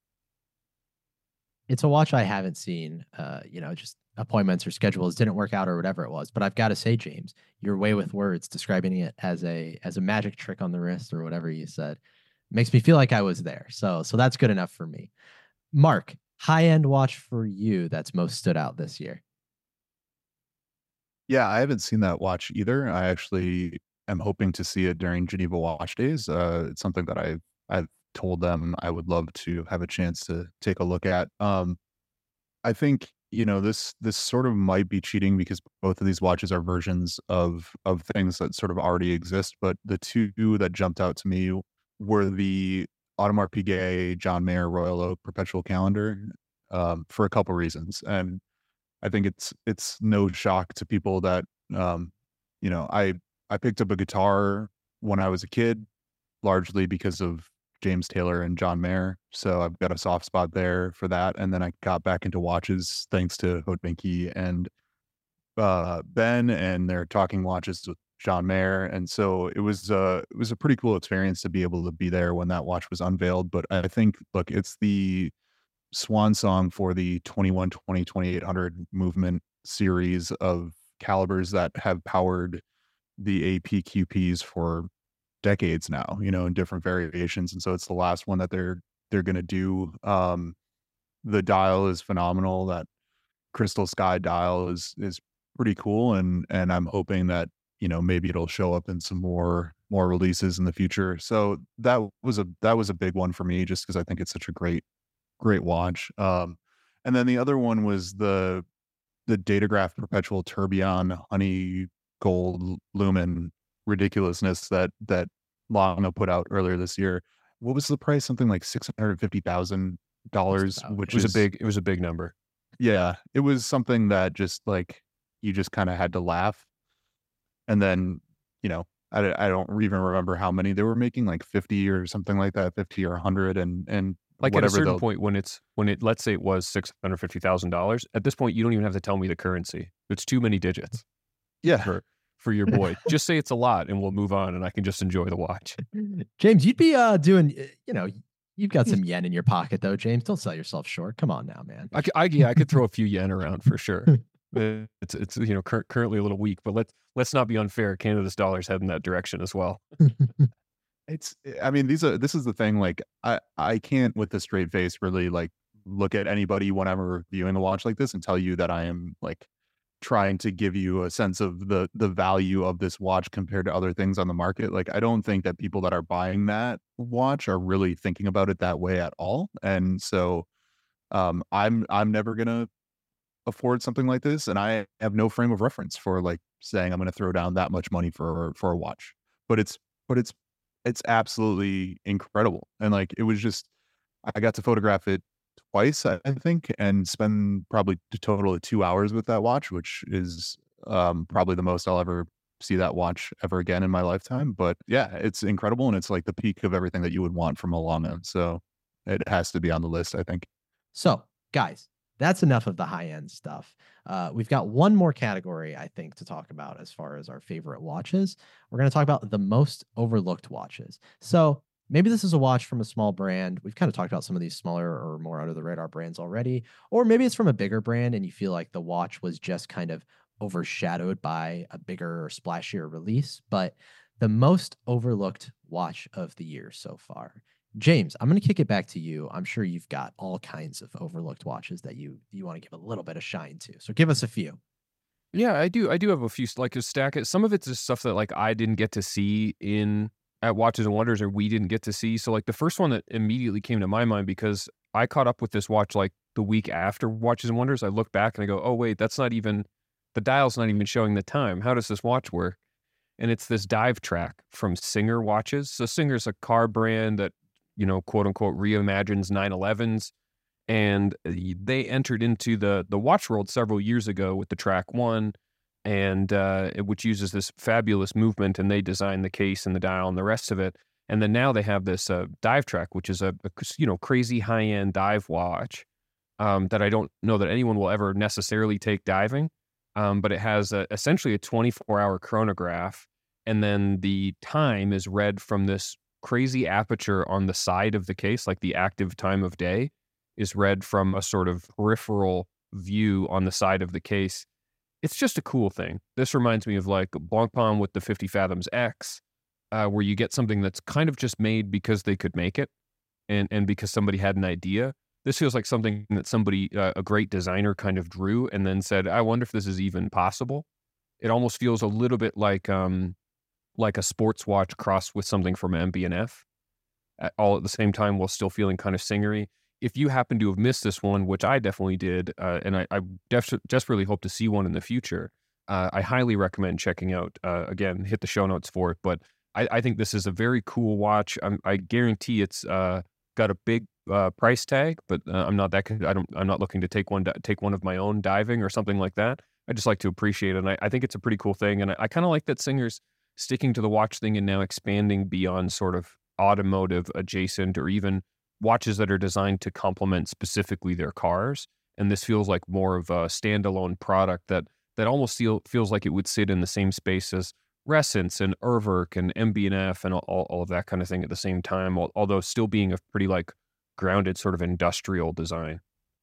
It's a watch I haven't seen, uh, you know, just appointments or schedules didn't work out or whatever it was. But I've got to say, James, your way with words describing it as a as a magic trick on the wrist or whatever you said makes me feel like I was there. So so that's good enough for me. Mark, high-end watch for you that's most stood out this year. Yeah, I haven't seen that watch either. I actually am hoping to see it during Geneva Watch Days. Uh, it's something that I've I've told them I would love to have a chance to take a look at. Um, I think you know this this sort of might be cheating because both of these watches are versions of of things that sort of already exist. But the two that jumped out to me were the Audemars Piguet John Mayer Royal Oak Perpetual Calendar um, for a couple reasons, and I think it's it's no shock to people that um, you know I I picked up a guitar when I was a kid, largely because of James Taylor and John Mayer. So I've got a soft spot there for that. And then I got back into watches thanks to Hodinkee and uh, Ben and their talking watches with John Mayer. And so it was uh, it was a pretty cool experience to be able to be there when that watch was unveiled. But I think look, it's the swan song for the twenty-one twenty twenty-eight hundred movement series of calibers that have powered the A P Q Ps for decades now, you know, in different variations. And so it's the last one that they're they're going to do. Um, the dial is phenomenal. That crystal sky dial is is pretty cool, and and I'm hoping that, you know, maybe it'll show up in some more more releases in the future. So that was a that was a big one for me, just because I think it's such a great great watch. Um, and then the other one was the the Datograph Perpetual Tourbillon Honey Gold Lumen ridiculousness that that Lana put out earlier this year. What was the price? Something like six hundred fifty thousand dollars, about, which It was is a big it was a big number. yeah, it was something that just like you just kind of had to laugh. And then, you know, I, d- I don't even remember how many they were making, like fifty or something like that, fifty or one hundred, and and Like at a whatever certain they'll point when it's when it let's say it was six hundred fifty thousand dollars. At this point, you don't even have to tell me the currency. It's too many digits yeah. for for your boy. Just say it's a lot, and we'll move on, and I can just enjoy the watch. James, you'd be uh doing, uh, you know, you've got some yen in your pocket though, James. Don't sell yourself short. Come on now, man. I, c- I- yeah, I could throw a few yen around for sure. Uh, It's it's you know cur- currently a little weak, but let's let's not be unfair. Canada's dollar's heading that direction as well. It's I mean, these are this is the thing, like I I can't with a straight face really like look at anybody whenever viewing a watch like this and tell you that I am like trying to give you a sense of the the value of this watch compared to other things on the market. Like I don't think that people that are buying that watch are really thinking about it that way at all. And so um I'm I'm never gonna afford something like this, and I have no frame of reference for like saying I'm going to throw down that much money for for a watch. But it's but it's it's absolutely incredible, and like it was just I got to photograph it twice, I I think, and spend probably a total of two hours with that watch, which is um, probably the most I'll ever see that watch ever again in my lifetime. But yeah, it's incredible, and it's like the peak of everything that you would want from a Lana. So it has to be on the list, I think. So, guys, that's enough of the high end stuff. Uh, we've got one more category, I think, to talk about as far as our favorite watches. We're going to talk about the most overlooked watches. So, maybe this is a watch from a small brand. We've kind of talked about some of these smaller or more under the radar brands already. Or maybe it's from a bigger brand and you feel like the watch was just kind of overshadowed by a bigger or splashier release. But the most overlooked watch of the year so far. James, I'm going to kick it back to you. I'm sure you've got all kinds of overlooked watches that you you want to give a little bit of shine to. So give us a few. Yeah, I do. I do have a few like a stack. Some of it's just stuff that like I didn't get to see in at Watches and Wonders, or we didn't get to see. So like the first one that immediately came to my mind, because I caught up with this watch like the week after Watches and Wonders. I look back and I go, oh wait, that's not even the dial's not even showing the time. How does this watch work? And it's this dive track from Singer watches. So Singer's a car brand that, you know, quote unquote reimagines nine elevens. And they entered into the the watch world several years ago with the Track One, and uh, which uses this fabulous movement, and they designed the case and the dial and the rest of it. And then now they have this uh, dive track, which is a, a you know crazy high end dive watch um, that I don't know that anyone will ever necessarily take diving, um, but it has a, essentially a twenty-four hour chronograph, and then the time is read from this crazy aperture on the side of the case, like the active time of day is read from a sort of peripheral view on the side of the case. It's just a cool thing. This reminds me of like Blancpain with the fifty Fathoms X, uh, where you get something that's kind of just made because they could make it and, and because somebody had an idea. This feels like something that somebody, uh, a great designer kind of drew and then said, I wonder if this is even possible. It almost feels a little bit like um, like a sports watch crossed with something from M B N F, at, all at the same time while still feeling kind of singery. If you happen to have missed this one, which I definitely did, uh, and I, I def- desperately hope to see one in the future, uh, I highly recommend checking out. Uh, again, hit the show notes for it. But I, I think this is a very cool watch. I'm, I guarantee it's uh, got a big uh, price tag, but uh, I'm not that. I don't. I'm not looking to take one. Take one of my own diving or something like that. I just like to appreciate it, and I, I think it's a pretty cool thing. And I, I kind of like that Singer's sticking to the watch thing and now expanding beyond sort of automotive adjacent or even watches that are designed to complement specifically their cars. And this feels like more of a standalone product that that almost feel, feels like it would sit in the same space as Resence and Urwerk and M B N F and all, all of that kind of thing at the same time, although still being a pretty like grounded sort of industrial design.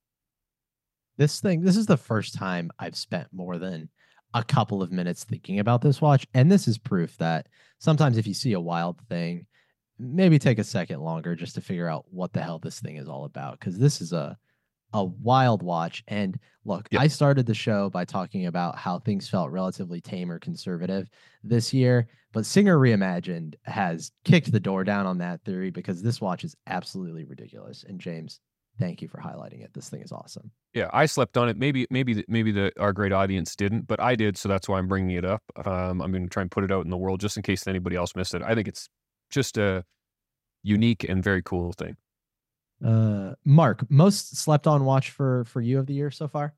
This thing, this is the first time I've spent more than a couple of minutes thinking about this watch. And this is proof that sometimes if you see a wild thing, maybe take a second longer just to figure out what the hell this thing is all about. Cause this is a, a wild watch. And look, Yep. I started the show by talking about how things felt relatively tame or conservative this year, but Singer Reimagined has kicked the door down on that theory because this watch is absolutely ridiculous. And James, thank you for highlighting it. This thing is awesome. Yeah, I slept on it. Maybe, maybe, the, maybe the our great audience didn't, but I did, so that's why I'm bringing it up. Um, I'm going to try and put it out in the world just in case anybody else missed it. I think it's just a unique and very cool thing. Uh, Mark, most slept on watch for for you of the year so far?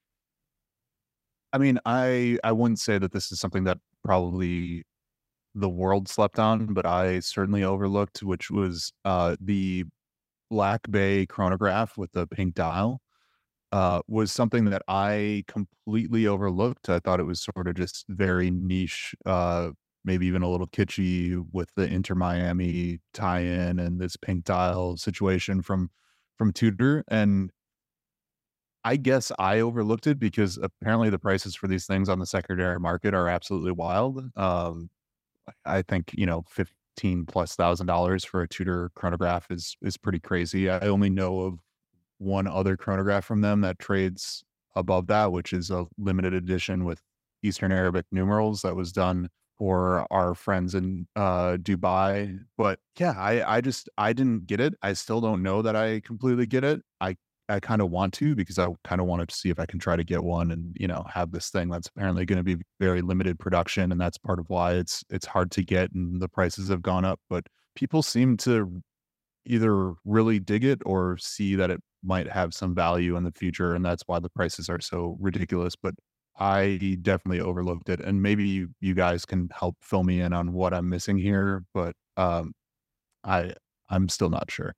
I mean, I I wouldn't say that this is something that probably the world slept on, but I certainly overlooked, which was uh, the Black Bay chronograph with the pink dial. Uh, was something that I completely overlooked. I thought it was sort of just very niche, uh, maybe even a little kitschy with the Inter Miami tie-in and this pink dial situation from from Tudor. And I guess I overlooked it because apparently the prices for these things on the secondary market are absolutely wild. Um, I think, you know, fifteen plus thousand dollars for a Tudor chronograph is is pretty crazy. I only know of one other chronograph from them that trades above that, which is a limited edition with Eastern Arabic numerals that was done for our friends in uh, Dubai. But yeah, I, I just, I didn't get it. I still don't know that I completely get it. I, I kind of want to because I kind of wanted to see if I can try to get one and, you know, have this thing that's apparently going to be very limited production. And that's part of why it's, it's hard to get and the prices have gone up. But people seem to either really dig it or see that it might have some value in the future, and that's why the prices are so ridiculous. But I definitely overlooked it, and maybe you, you guys can help fill me in on what I'm missing here. But um, I I'm still not sure.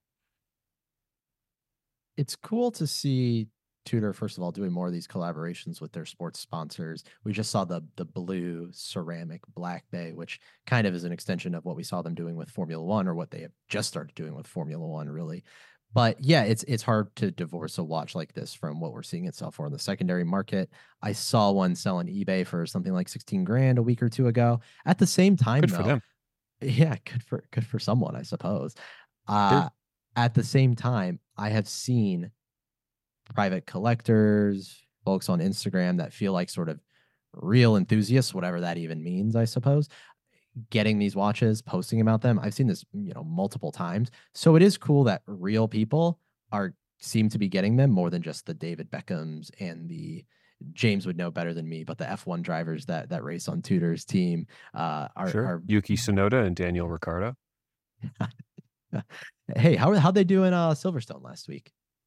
It's cool to see Tudor, first of all, doing more of these collaborations with their sports sponsors. We just saw the the blue ceramic Black Bay, which kind of is an extension of what we saw them doing with Formula One, or what they have just started doing with Formula One, really. But yeah, it's it's hard to divorce a watch like this from what we're seeing it sell for in the secondary market. I saw one sell on eBay for something like sixteen grand a week or two ago. At the same time, Good though, for them. yeah, good for good for someone, I suppose. Uh, Sure. at the same time, I have seen private collectors, folks on Instagram that feel like sort of real enthusiasts, whatever that even means, I suppose, getting these watches, posting about them. I've seen this, you know, multiple times. So it is cool that real people are seem to be getting them more than just the David Beckhams and the James would know better than me, but the F one drivers that that race on Tudor's team uh, are, Sure. are Yuki Tsunoda and Daniel Ricciardo. Hey, how how'd they do in uh, Silverstone last week?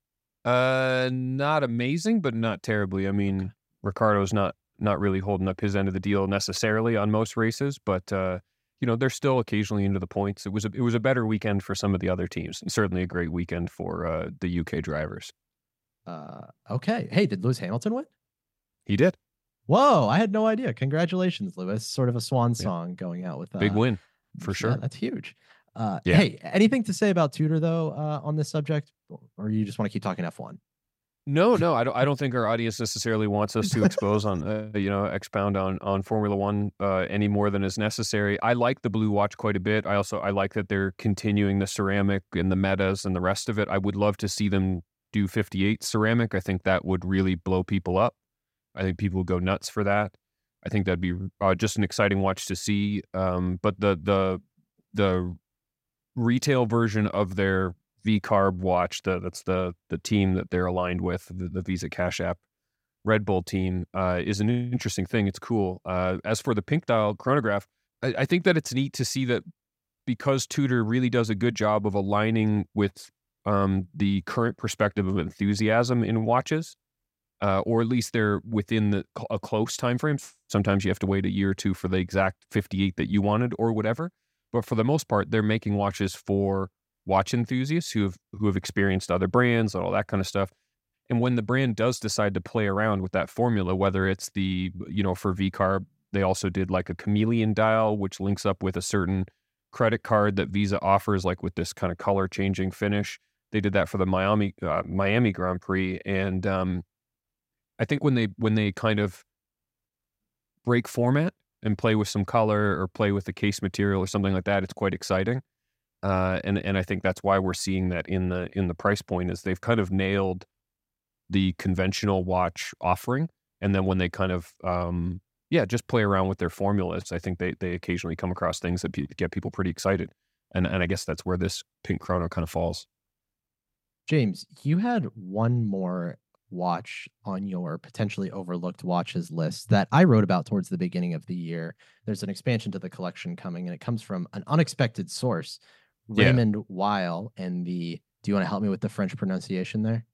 Uh, not amazing, but not terribly. I mean, Ricardo's not not really holding up his end of the deal necessarily on most races, but uh, you know, they're still occasionally into the points. It was a, it was a better weekend for some of the other teams, and certainly a great weekend for uh, the U K drivers. Uh, okay. Hey, did Lewis Hamilton win? He did. Whoa, I had no idea. Congratulations, Lewis. Sort of a swan Yeah. song going out with uh, Big win for yeah, sure. that's huge. Uh, Yeah. Hey, anything to say about Tudor though uh, on this subject, or you just want to keep talking F one? No, no, I don't. I don't think our audience necessarily wants us to expose on, uh, you know, expound on on Formula One uh, any more than is necessary. I like the blue watch quite a bit. I also I like that they're continuing the ceramic and the metas and the rest of it. I would love to see them do fifty-eight ceramic. I think that would really blow people up. I think people would go nuts for that. I think that'd be uh, just an exciting watch to see. Um, but the the the retail version of their V Carb watch, the, that's the the team that they're aligned with, the, the Visa Cash App Red Bull team, uh, is an interesting thing. It's cool. Uh, as for the pink dial chronograph, I, I think that it's neat to see that because Tudor really does a good job of aligning with um, the current perspective of enthusiasm in watches, uh, or at least they're within the, a close time frame. Sometimes you have to wait a year or two for the exact fifty-eight that you wanted or whatever. But for the most part, they're making watches for watch enthusiasts who have who have experienced other brands and all that kind of stuff. And when the brand does decide to play around with that formula, whether it's the, you know, for V Carb, they also did like a chameleon dial, which links up with a certain credit card that Visa offers, like with this kind of color changing finish. They did that for the Miami uh, Miami Grand Prix, and um, I think when they when they kind of break format and play with some color or play with the case material or something like that, it's quite exciting. Uh, and and I think that's why we're seeing that in the in the price point, is they've kind of nailed the conventional watch offering. And then when they kind of, um, yeah, just play around with their formulas, I think they they occasionally come across things that pe- get people pretty excited. And and I guess that's where this Pink Chrono kind of falls. James, you had one more watch on your potentially overlooked watches list that I wrote about towards the beginning of the year. There's an expansion to the collection coming, and it comes from an unexpected source, Yeah. Raymond Weil. And the, do you want to help me with the French pronunciation there?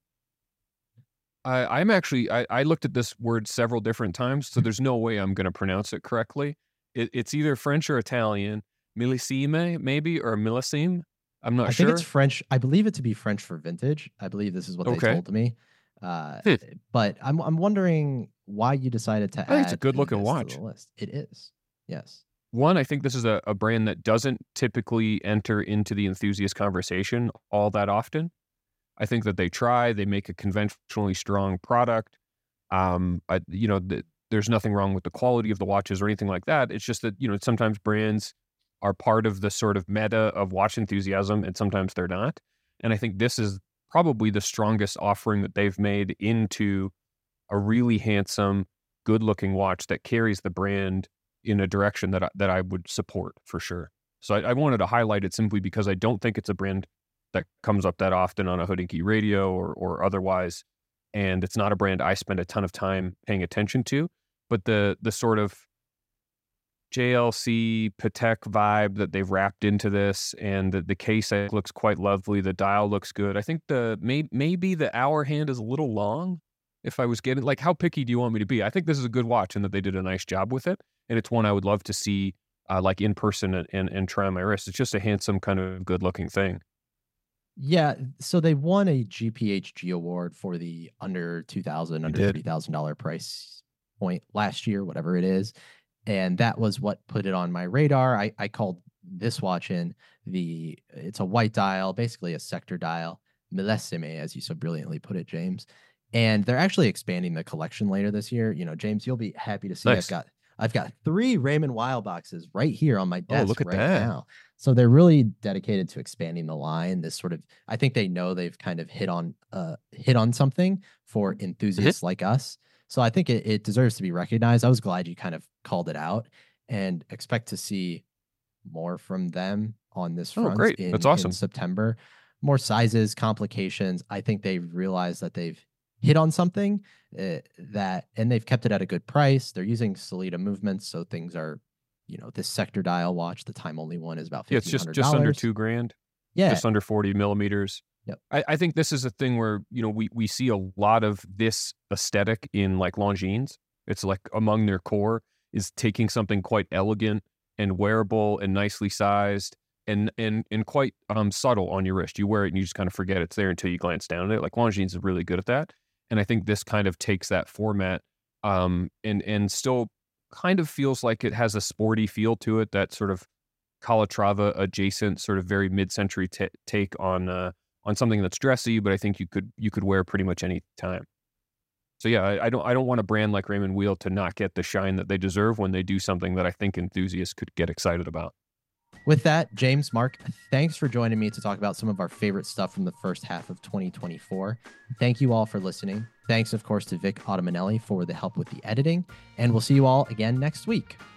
I, I'm actually, I, I looked at this word several different times, so there's no way I'm going to pronounce it correctly. It, it's either French or Italian. Millesime, maybe, or millesime. I'm not I sure. think it's French. I believe it to be French for vintage. I believe this is what Okay. they told me. Uh, Hmm. but I'm I'm wondering why you decided to I think add it's a good-looking this to watch. the list. It is. Yes. One, I think this is a, a brand that doesn't typically enter into the enthusiast conversation all that often. I think that they try, they make a conventionally strong product. Um, I, you know, th- there's nothing wrong with the quality of the watches or anything like that. It's just that, you know, sometimes brands are part of the sort of meta of watch enthusiasm, and sometimes they're not. And I think this is probably the strongest offering that they've made into a really handsome, good-looking watch that carries the brand in a direction that I, that I would support for sure. So I, I wanted to highlight it simply because I don't think it's a brand that comes up that often on a Hodinkee radio or or otherwise, and it's not a brand I spend a ton of time paying attention to. But the the sort of J L C Patek vibe that they've wrapped into this, and the, the case I think looks quite lovely. The dial looks good. I think the may, maybe the hour hand is a little long. If I was getting, like, how picky do you want me to be? I think this is a good watch and that they did a nice job with it. And it's one I would love to see uh, like in person and, and, and try on my wrist. It's just a handsome, kind of good looking thing. Yeah. So they won a G P H G award for the under two thousand, under did. thirty thousand dollar price point last year, whatever it is. And that was what put it on my radar. I, I called this watch in the, it's a white dial, basically a sector dial, millesime, as you so brilliantly put it, James. And they're actually expanding the collection later this year. You know, James, you'll be happy to see Nice. I've got I've got three Raymond Weil boxes right here on my desk look at right that. now. So they're really dedicated to expanding the line. This sort of, I think they know they've kind of hit on uh hit on something for enthusiasts like us. So I think it, it deserves to be recognized. I was glad you kind of called it out, and expect to see more from them on this Oh, front great. in, That's in awesome. September. More sizes, complications. I think they've realized that they've hit on something uh, that, and they've kept it at a good price. They're using Solita movements, so things are, you know, this sector dial watch, the time only one is about Yeah, it's fifteen just hundred just dollars. under two grand, Yeah, just under forty millimeters. Yep. I, I think this is a thing where, you know, we we see a lot of this aesthetic in like Longines. It's like among their core is taking something quite elegant and wearable and nicely sized and and and quite um subtle on your wrist. You wear it and you just kind of forget it's there until you glance down at it. Like Longines is really good at that. And I think this kind of takes that format um and and still kind of feels like it has a sporty feel to it, that sort of Calatrava adjacent sort of very mid-century t- take on uh on something that's dressy, but I think you could you could wear pretty much any time. So yeah, I, I don't I don't want a brand like Raymond Weil to not get the shine that they deserve when they do something that I think enthusiasts could get excited about. With that, James, Mark, thanks for joining me to talk about some of our favorite stuff from the first half of twenty twenty-four. Thank you all for listening. Thanks, of course, to Vic Automanelli for the help with the editing, and we'll see you all again next week.